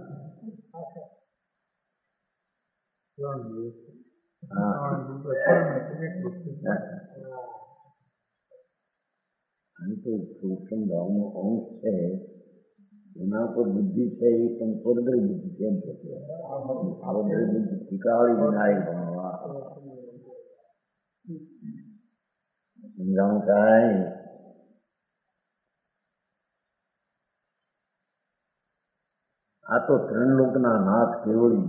સૂક્ષ્મ ભાવનો અંશ છે, એના ઉપર બુદ્ધિ છે એ પણ પરદ્રવ્ય બુદ્ધિ કેમ છે? પરદ્રવ્ય બુદ્ધિ ટીકાળી વિનાય ભણવા સમજાવું કાંઈ. આ તો ત્રણ લોકના નાથ કેવળી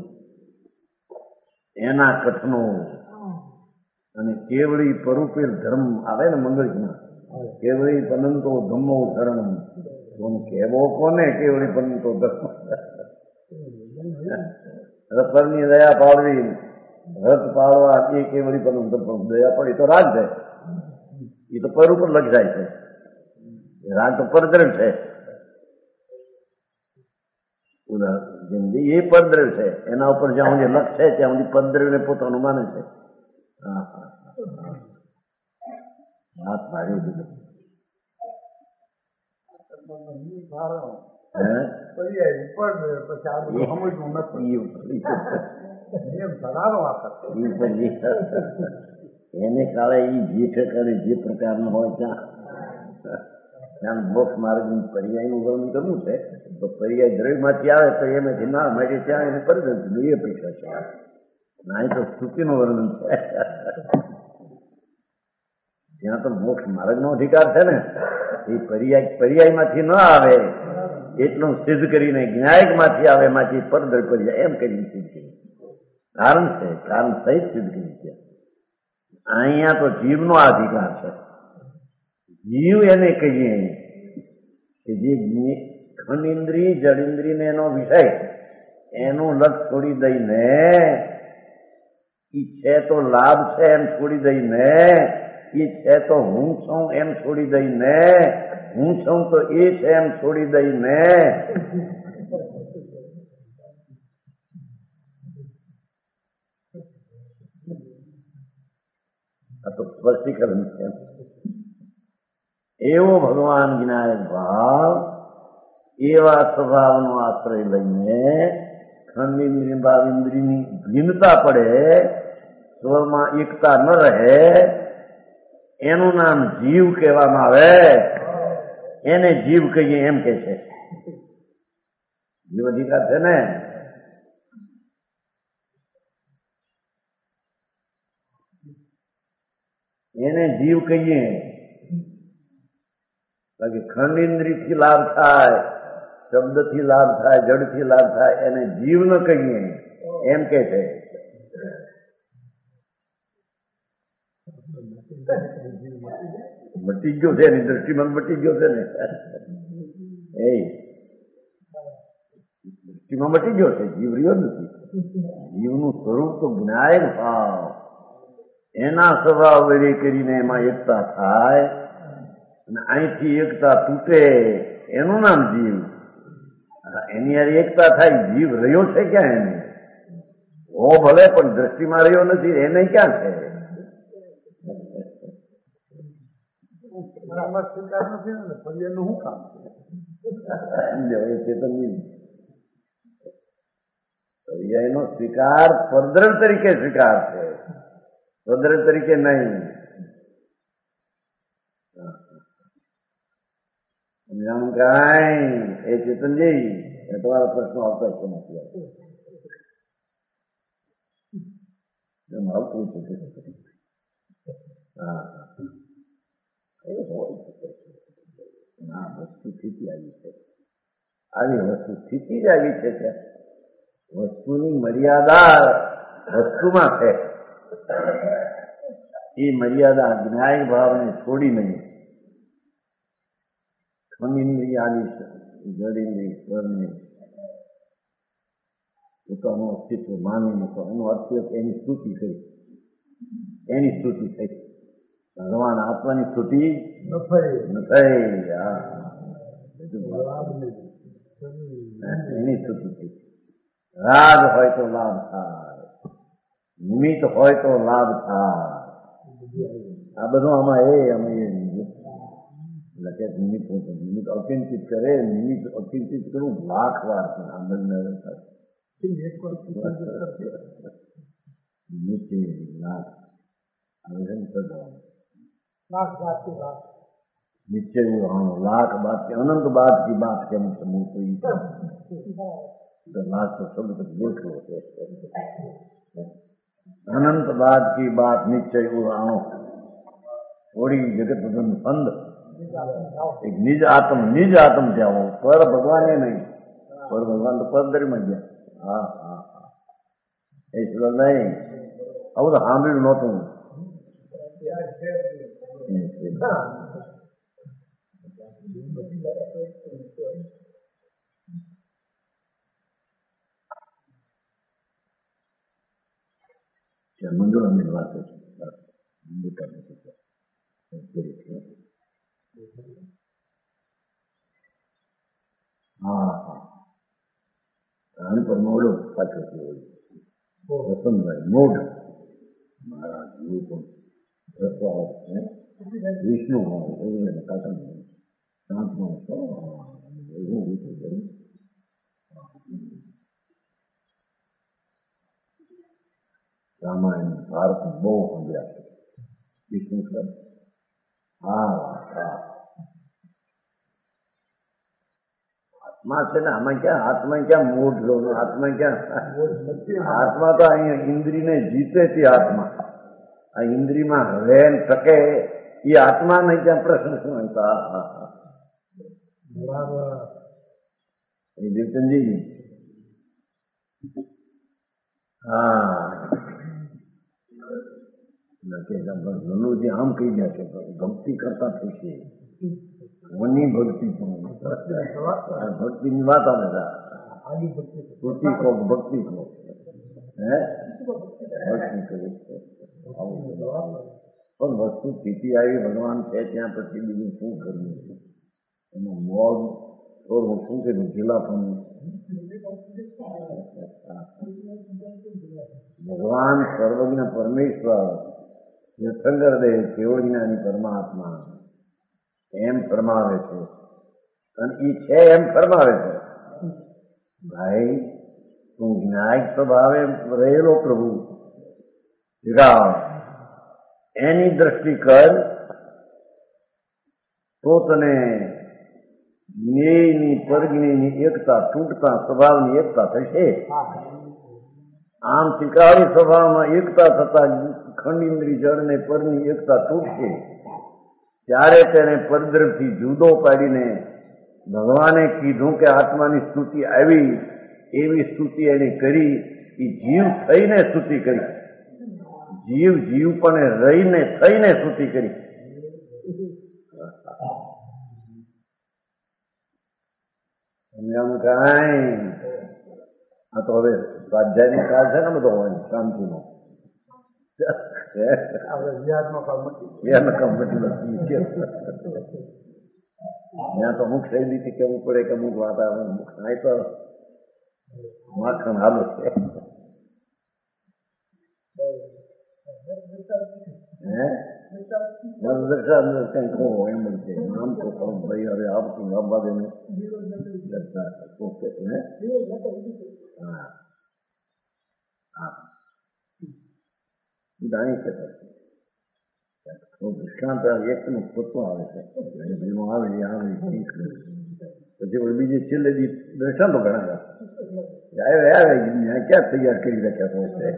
એના કથનો અને કેવળી પરુપેર ધર્મ આવે ને મંગળમાં, કેવળી પનંતો ધમ્મો શરણ. કહેવો કોને કેવળી પનંતો ધર્મ? રતરની દયા પાડવી, રથ પાડવા એ કેવળી પનંતો દયા પડી તો રાગ છે, એ તો પર ઉપર લખાય છે. રાગ તો પરદ્રવ છે, એ પરદ્રવ છે. એના ઉપર જ્યાં સુધી લક્ષ છે ત્યાં સુધી પરદ્રવ્યને પોતાનું માને છે. હા હા વાત મારી દીધું એને કાળે એ જે ઠેકાણે જે પ્રકારનો હોય ત્યાં ત્યાં મોક્ષ માર્ગ નું પર્યાયનું વર્ણન કરવું છે તો પર્યાય દ્રવ્યમાંથી આવે તો એમાંથી ના મળે ત્યાં એને કરી દઉં એ પૈસા છે ના તો સ્તુતિનું વર્ણન છે. ત્યાં તો મોક્ષ માર્ગનો અધિકાર છે ને એ પર્યાય પર્યાયમાંથી ન આવે એટલું સિદ્ધ કરીને જ્ઞાયક માંથી આવે એમાંથી પરદર પર્યાય એમ કરીને સિદ્ધ કરી કારણ છે કારણ સહિત સિદ્ધ કરી છે. અહીંયા તો જીવનો અધિકાર છે. જીવ એને કહીએ કે જે ખંડેન્દ્રિય જડેન્દ્રિય ને એનો વિષય એનું લક્ષ છોડી દઈને ઈ છે તો લાભ છે એમ છોડી દઈને ઈ છે તો હું છું એમ છોડી દઈને હું છું તો એ છે એમ છોડી દઈને આ તો સ્પષ્ટીકરણ છે. એવો ભગવાન જ્ઞાયક ભાવ એવા સ્વભાવનો આશ્રય લઈને ખંડેન્દ્રિય ભાવેન્દ્રિયની ભિન્નતા પડે સ્વમાં એકતા ન રહે એનું નામ જીવ કહેવામાં આવે. એને જીવ કહીએ એમ કે છે. જીવ અધિકાર છે ને એને જીવ કહીએ. બાકી ખંડેન્દ્રિયથી લાભ થાય શબ્દથી લાભ થાય જડથી લાભ થાય એને જીવ ન કહીએ એમ કે છે. મટી ગયો છે એની દ્રષ્ટિમાં મટી ગયો છે ને એ દ્રષ્ટિમાં મટી ગયો છે. જીવ રહ્યો નથી. જીવનું સ્વરૂપ તો જ્ઞાયક ભાવ એના સ્વભાવ વેરી કરીને એમાં એકતા થાય અને અહીંથી એકતા તૂટે એનું નામ જીવ. એની યાર એકતા થાય જીવ રહ્યો છે ક્યાં એને હો ભલે પણ દ્રષ્ટિમાં રહ્યો નથી એને ક્યાં છે. પર્યાયનો સ્વીકાર પરદ્રવ તરીકે સ્વીકાર છે સ્વદ્રવ તરીકે નહીં. સમજાણું કાંઈ એ ચેતનજી એ તમારા પ્રશ્નો આવતા છે નથી આવતું છે. હા ના વસ્તુ સ્થિતિ આવી છે. આવી વસ્તુ સ્થિતિ જ આવી છે. વસ્તુની મર્યાદા વસ્તુમાં છે. એ મર્યાદા જ્ઞાયક ભાવને છોડી નહીં ખંડેન્દ્રિય આદિ જડેન્દ્રિય સ્વરને પોતાનું અસ્તિત્વ માનીને તો એનો અર્થ એની સ્તુતિ થઈ એની સ્તુતિ થઈ. ભગવાન આત્માની સ્તુતિ ન થઈ એની સ્તુતિ થઈ. રાગ હોય તો લાભ થાય નિમિત્ત હોય તો લાભ થાય. આ બધું આમાં એ અમે એટલે કે નિમિત્ત નિમિત્ત અચિંતિત કરે નિમિત્ત અચિંતિત કરવું લાખ વાર છે. આનંદ નિમિત્ત લાખ આવે છે निश्चय उड़ानो लाख बात के अनंत बात की बात के हम समूह कोई तो लाख तो शब्द तक बोल होते अनंत बात की बात निश्चय उड़ानो थोड़ी जगत बदन बंद एक निज आत्म निज आत्म जाओ पर भगवान नहीं पर भगवान तो पर में गया. हाँ हाँ हाँ ईश्वर नहीं अब तो हामिल नહોતું મંજૂર અમે વાત હા હા પ્રાણ પર મોડો પાછો વસંતભાઈ મોઢ મારા જીવ પણ વિષ્ણુ કાકા શાંતમાં છો એવું રીતે કર્યું. રામાયણ ભારત બહુ સમજ્યા છે. વિષ્ણુ સર હા હા આત્મા છે ને આમાં ક્યાં આત્મા ક્યાં મોઢ લો આત્મા ક્યાં આત્મા તો અહીંયા ઇન્દ્રિયને જીતે છે. આત્મા આ ઇન્દ્રિયમાં રહે ટકે એ આત્મા ને ક્યાં પ્રશ્ન શું હતા. દીપચંદજી હા લલ્લુજી આમ કહી ગયા છે ભક્તિ કરતા થશે કોની ભક્તિ ભક્તિ ની વાત આવે ભક્તિ કહો ભક્તિ કહો હે ભક્તિ કરે પણ વસ્તુ સ્થિતિ આવી ભગવાન છે ત્યાં પછી બીજું શું કરવું છે એમાં મોડ થોડું શું કર્યું જિલ્લા પણ ભગવાન સર્વજ્ઞ પરમેશ્વર તીર્થંકર દેવ કેવળજ્ઞાની પરમાત્મા એમ ફરમાવે છે અને એ છે એમ ફરમાવે છે ભાઈ તું જ્ઞાયક સ્વભાવે રહેલો પ્રભુ જગાવ એની દ્રષ્ટિ કર તો તને જ્ઞેયની પરજ્ઞેયની એકતા તૂટતા સ્વભાવની એકતા થશે. આમ ત્રિકાળી સ્વભાવમાં એકતા થતા ખંડિન્દ્રી જળ ને પરની એકતા તૂટશે ત્યારે તેને પરદ્રવથી જુદો પાડીને ભગવાને કીધું કે આત્માની સ્તુતિ આવી એવી સ્તુતિ એને કરી. એ જીવ થઈને સ્તુતિ કરી. જીવ જીવ પણ રહીને થઈને સ્તુતિ કરી. સમજાણું કાંઈ આ તો હવે સ્વાધ્યાય નો કાળ છે ને બધો હોય શાંતિ નો ત્યાં તો અમુક શૈલીથી કેવું પડે કે અમુક વાતાવરણ અમુક આ તો માખણ હાલો છે. હે કઈ કહો એમ જ છે નામ તો કહો ભાઈ હવે આવતું આવવા દે હા હા જાણી શકે દૃષ્ટાંત એકનું ખોટું આવે છે એનું આવે એ આવે પછી બીજી છેલ્લે દી દૃષ્ટાંતો ઘણા આવે આવે ક્યાં તૈયાર કરી રાખ્યા પહોંચે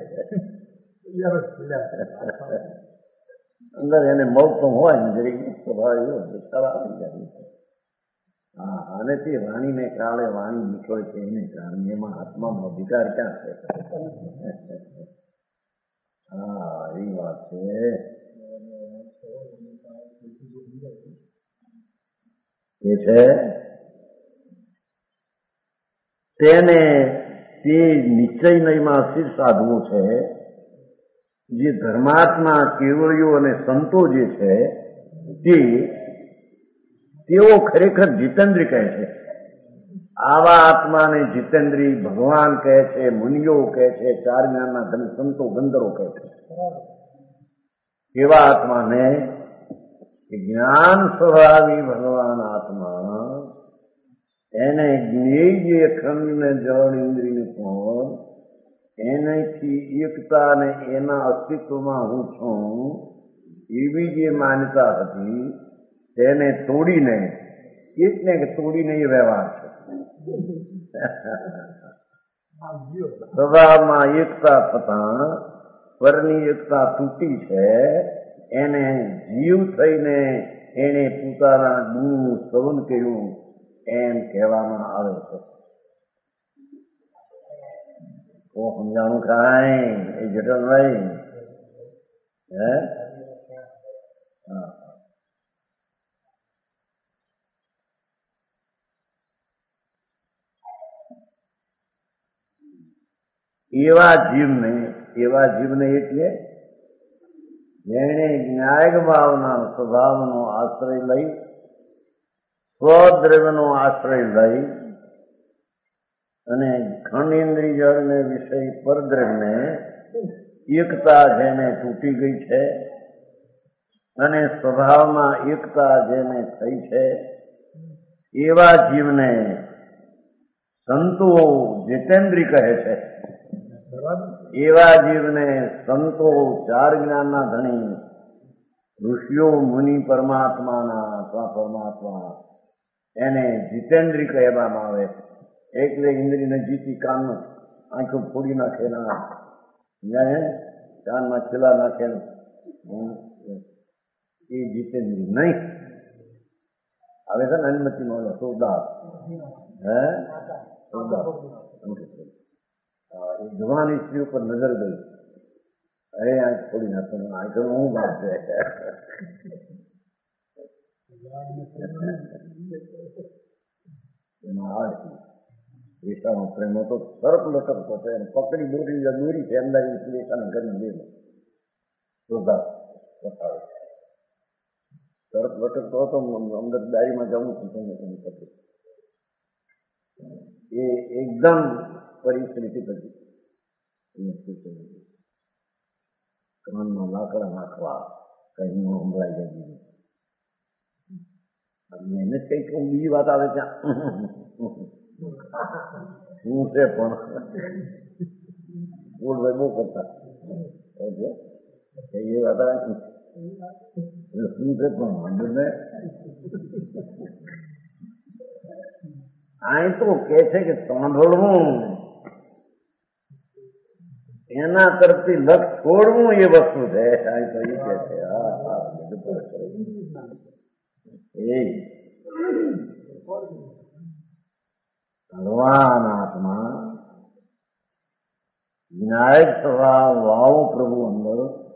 અંદર એને મગ તો હોય ને જરીક સ્વભાવ એવો આવી જાય. હા અને તે વાણીને કારણે વાણી નીકળે છે એને કારણે એમાં આત્માનો અધિકાર ક્યાં છે. હા એ વાત છે. એ છે તેને તે નિશ્ચયમાં સ્થિર સાધવું છે. જે ધર્માત્મા કેવળીઓ અને સંતો જે છે તે તેઓ ખરેખર જીતેન્દ્રી કહે છે. આવા આત્માને જીતેન્દ્રી ભગવાન કહે છે, મુનિઓ કહે છે, ચાર જ્ઞાનના ધન સંતો ગંધર્વો કહે છે. એવા આત્માને જ્ઞાન સ્વભાવી ભગવાન આત્મા એને જ્ઞેય જે ખંડ ને જળ ઇન્દ્રિય પણ એનાથી એકતા અને એના અસ્તિત્વમાં હું છું એવી જે માન્યતા હતી તેને તોડીને એકને તોડીને એ વ્યવહાર છે. સ્વભાવમાં એકતા થતા પરની એકતા તૂટી છે. એને જીવ થઈને એને પોતાના ગુણનું સ્તવન કર્યું એમ કહેવામાં આવે છે. તો સમજાણું કાંઈ એ જટલ નહીં હે એવા જીવને એવા જીવને એટલે જેણે ન્યાય ભાવના સ્વભાવનો આશ્રય લઈ સ્વદ્રવ્યનો આશ્રય લઈ અને ખંડેન્દ્રિય જળને વિષય પરદ્રવ્યને એકતા જેને તૂટી ગઈ છે અને સ્વભાવમાં એકતા જેને થઈ છે એવા જીવને સંતો જીતેન્દ્રી કહે છે. એવા જીવને સંતો ચાર જ્ઞાનના ધણી ઋષિઓ મુનિ પરમાત્માના અથવા પરમાત્મા એને જીતેન્દ્રી કહેવામાં આવે. એટલે ઇન્દ્રિયને જીતી કાનનો આંખો ફોડી નાખેલા, કાનમાં ખીલા નાખે એ જીતેન્દ્રી નહીં. આવે છે ને અનુમતિ નો સોદાર હે સોદાર એ જવાની સ્ત્રી ઉપર નજર ગઈ. અરે આંખ ફોડી નાખે આંખ હું વાત છે. એમાં આવે છે રેશાનો પ્રેમ હતો, સરપ લટકતો છે, પકડી દોરી દોરી છે અંદાજી રેશાને કરીને લેલો સોદાર બતાવે. સરપ લટકતો હતો, અંદર દારીમાં જવું પકડી એ એકદમ પરિસ્થિતિ હતી. કાનમાં લાકડા નાખવા કઈ ન સંભળાઈ જાય. એને કઈક બીજી વાત આવે ત્યાં શું છે પણ બોલભાઈ બહુ કરતા એ વાત આવે શું છે પણ વાંધો ને આ તો કે છે કે સાંભળવું એના તરફથી લક્ષ છોડવું એ વસ્તુ છે. આ તો એ કે છે હા હા એ ભગવાન આત્મા વિનાયક સ્વભાવ વાવો પ્રભુ અંદર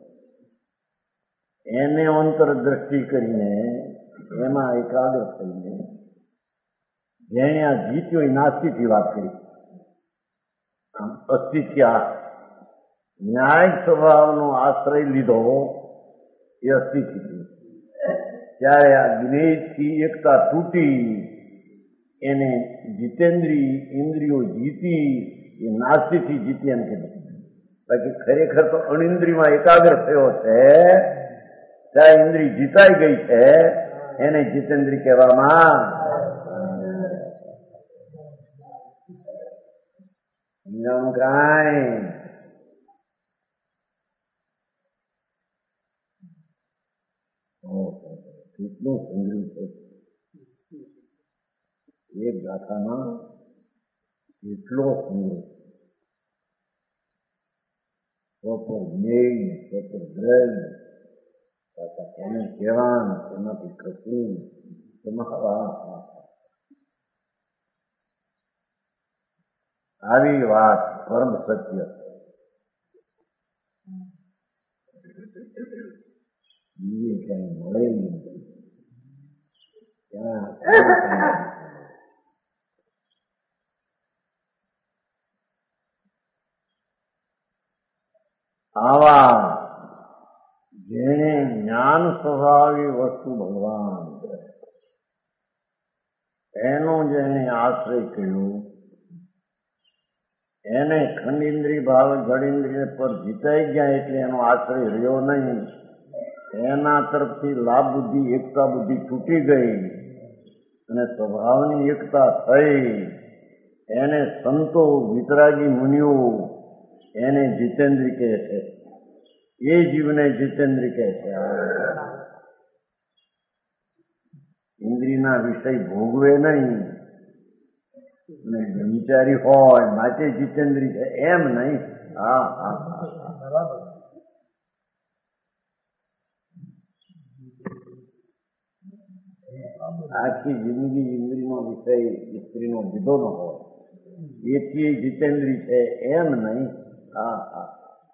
એને અંતરદ્રષ્ટિ કરીને એમાં એકાગ્ર થઈને જેને આ જીત્યો એ નાસ્તિકથી વાત કરી. આમ અસ્થિત્ય ન્યાયિક સ્વભાવનો આશ્રય લીધો એ અસ્થિતિ. ત્યારે આ જ્ઞેયથી એકતા તૂટી એને જીતેન્દ્રી ઇન્દ્રિયો જીતી એ નાસ્તિકથી જીતી એમ કીધું. બાકી ખરેખર તો અણિન્દ્રિયમાં એકાગ્ર થયો છે ત્યાં ઇન્દ્રિય જીતાઈ ગઈ છે એને જીતેન્દ્રી કહેવામાં. કાંઈ કેટલું સંગ્રહ છે એક ગાથામાં, કેટલો સંગ્રહ પ્રોપર મેઇન પ્રોપર ગ્રેન એને કહેવાન એમાંથી કશું એમાં આવી વાત પરમ સત્ય. બીજે ક્યાંય મળે નહીં. ત્યાં આવા જેને જ્ઞાન સ્વભાવી વસ્તુ ભગવાન એનો જેને આશ્રય કર્યો એને ખંડેન્દ્રિય ભાવ જડેન્દ્રિય પર જીતાઈ ગયા એટલે એનો આશ્રય રહ્યો નહીં. એના તરફથી લાભ બુદ્ધિ એકતા બુદ્ધિ તૂટી ગઈ અને સ્વભાવની એકતા થઈ. એને સંતો વિતરાગી મુનિઓ એને જીતેન્દ્રી કહે છે. એ જીવને જીતેન્દ્રી કહે છે. ઇન્દ્રિયના વિષય ભોગવે નહીં અને બ્રહ્મચારી હોય માટે જીતેન્દ્રી છે એમ નહીં. હા હા બરાબર. આખી જિંદગી ઇન્દ્રિયનો વિષય સ્ત્રીનો લીધો ન હોય એથી જીતેન્દ્રી છે એમ નહીં. હા હા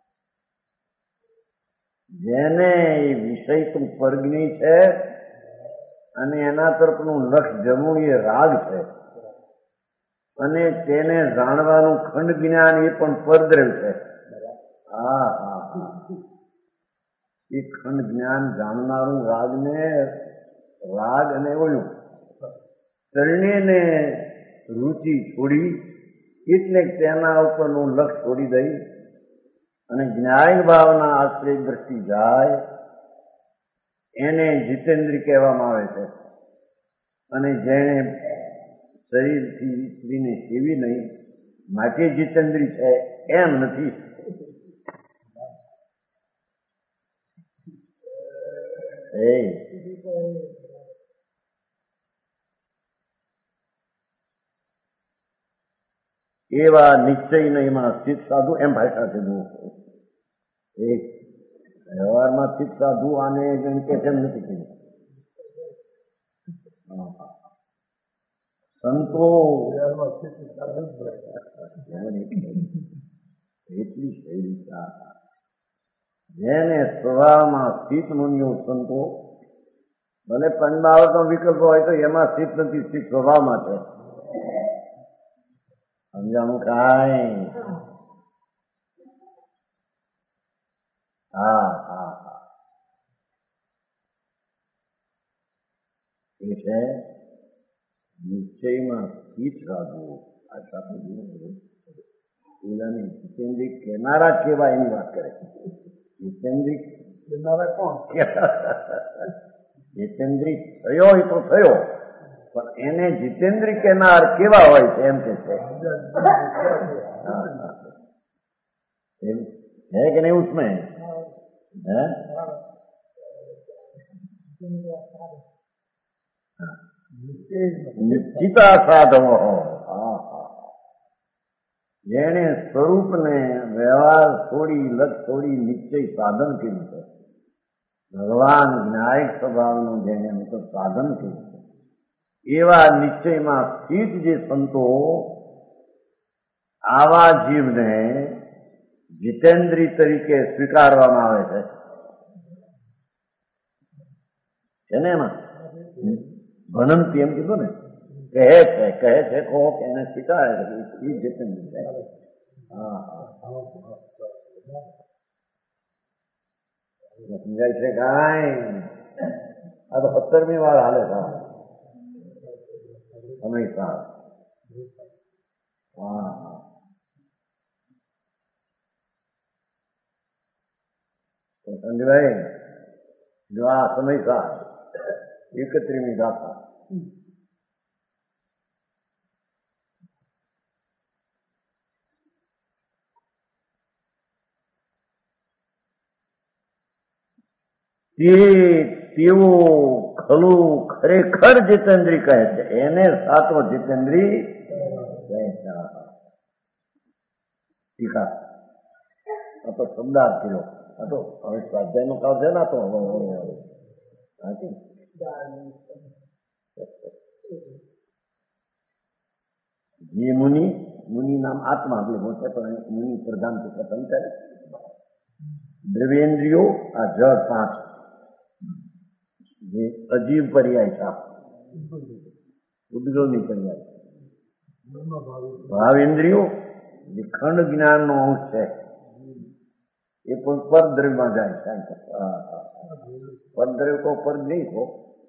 જેને એ વિષય તો પરગ્ની છે અને એના તરફનું લક્ષ જમવું એ રાગ છે અને તેને જાણવાનું ખંડ જ્ઞાન એ પણ પરદ્રવ છે. હા હા એ ખંડ જ્ઞાન જાણનારું રાગને રાગ અને ઓલું ત્રણેયને રુચિ છોડી એટલે તેના ઉપરનું લક્ષ છોડી દઈ અને જ્ઞાન ભાવના આશ્રય દ્રષ્ટિ જાય એને જીતેન્દ્રી કહેવામાં આવે છે. અને જેણે શરીરથી સ્ત્રીને સેવી નહીં માટે જીતેન્દ્રી છે એમ નથી. એ એવા નિશ્ચયને એમાં સ્થિત સાધુ એમ ભાષા છે. એક વ્યવહારમાં સ્થિત સાધુ આને કે કેમ નથી કીધું. સંતો એટલી શૈલી જેને સ્વભાવમાં સ્થિત મુનિઓ સંતો ભલે પંચમહાવતનો વિકલ્પ હોય તો એમાં સ્થિત નથી, સ્થિત સ્વભાવમાં છે. સમજાણું કાંઈ? હા હા હા એ છે નિશ્ચયમાં સ્થિત સાધુ. આ સાધુ પેલાની જીતેન્દ્રિય કેનારા કેવા એની વાત કરે છે. જીતેન્દ્રિય કેનારા કોણ? જીતેન્દ્રિય થયો એ તો થયો, પણ એને જીતેન્દ્રિય કેનાર કેવા હોય છે એમ કે છે. है कि नहीं उसमें? है નિશ્ચિતા સાધવો. જેને સ્વરૂપને વ્યવહાર છોડી લક્ષ છોડી નિશ્ચય સાધન કર્યું છે, ભગવાન જ્ઞાયક સ્વભાવનું જેને મતલબ સાધન કર્યું છે, એવા નિશ્ચયમાં સ્થિત જે સંતો આવા જીવને જીતેન્દ્રી તરીકે સ્વીકારવામાં આવે છે. છે ને એમાં ભનંતી એમ કીધું ને, કહે છે કહે છે કહો કે એને સ્વીકારે છે એ જીતેન્દ્રી છે. હા સમજાય છે કાંઈ? આ તો સત્તરમી વાર હાલે છે હંમેશા. હા હા સંજયભાઈ જો આ સમયસર એકત્રીમી ગાથા તેઓ ખલું ખરેખર જીતેન્દ્રી કહે છે, એને સાચો જીતેન્દ્રી કહે છે. ટીકા આ તો શબ્દાર્થ કર્યો. આ તો હવે સ્વાધ્યાય નો કાળ છે ને. તો જે મુનિ મુનિ નામ આત્મા એટલે પોતે પણ મુનિ પ્રધાન કથન કરે. દ્રવ્યેન્દ્રિયો આ જળ પાંચ જે અજીવ પર્યાય છે, ઉદ્ગલની પર્યાય. ભાવેન્દ્રિયો જે ખંડ જ્ઞાન નો અંશ છે એ પણ પરદ્રવ્યમાં જાય છે. પરદ્રવ્ય કો પર નહીં કહો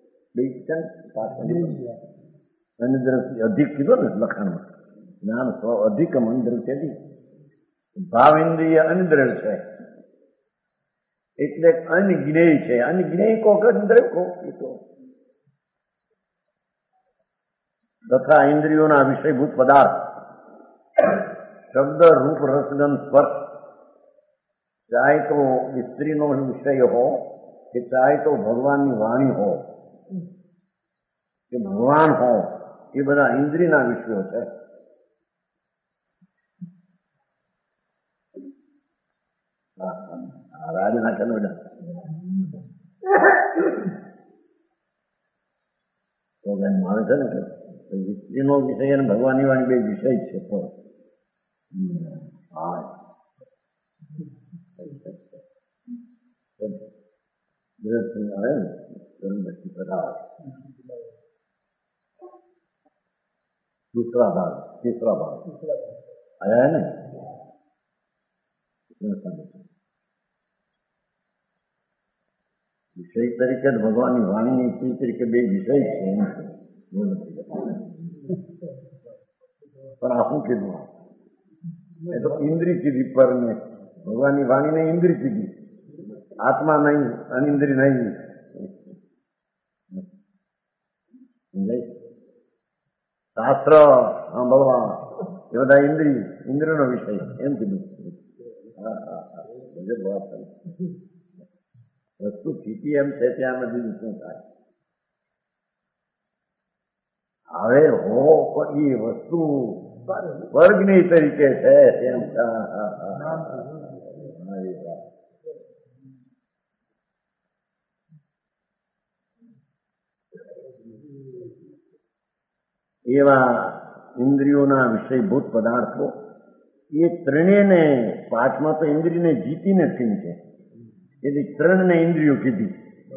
અનિદ્રવ્ય અધિક કીધો ને લખાણમાં. જ્ઞાન સ્વ અધિકમ અનિદ્રવ્ય અધિક. ભાવ ઇન્દ્રિય અનિદ્રવ્ય છે એટલે અનજ્ઞેય છે. અનજ્ઞેય કો અનિદ્રવ્ય કહો એ તો તથા ઇન્દ્રિયોના વિષયભૂત પદાર્થ શબ્દ રૂપ રસગંધ સ્પર્શ, ચાહે તો સ્ત્રીનો વિષય હો કે ચાહે તો ભગવાનની વાણી હો કે ભગવાન હો, એ બધા ઇન્દ્રિયના વિષયો છે. રાજના કનોડા માને છે ને કે સ્ત્રીનો વિષય અને ભગવાનની વાણી બે વિષય છે. તો હા दूसरा भाग तीसरा भाग आया है ना. વિષય તરીકે ભગવાનની વાણીની સ્ત્રી તરીકે બે વિષય છે. પણ આ શું કીધું? એ તો ઇન્દ્રિય કીધી પર ને ભગવાનની વાણીને ઇન્દ્રિય કીધી, આત્મા નહીં, અનિન્દ્રિય નહીં. સમજાય? શાસ્ત્ર સાંભળવા એ બધા ઇન્દ્રિય ઇન્દ્રિયનો વિષય એમ કીધું. હા હા હા ગજબ વાત કરી. વસ્તુ સ્થિતિ એમ છે ત્યાં બધી શું થાય. હવે હો પણ એ વસ્તુ વર્ગની તરીકે છે એમ. એવા ઇન્દ્રિયોના વિષયભૂત પદાર્થો એ ત્રણેયને પાઠમાં તો ઇન્દ્રિયને જીતીને થઈને છે. એટલે ત્રણને ઇન્દ્રિયો કીધી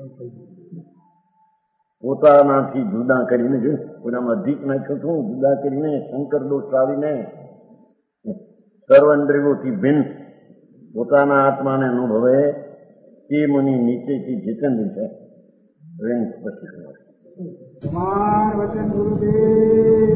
પોતાનાથી જુદા કરીને. જો કોઈનામાં અધિક નાખ્યો છું જુદા કરીને શંકર દોષ લાવીને સર્વ ઇન્દ્રિયોથી ભિન્ન પોતાના આત્માને અનુભવે તે મુનિ નીચેથી જીતેન્દ્ર છે. સ્પષ્ટ વચન ગુરુદેવ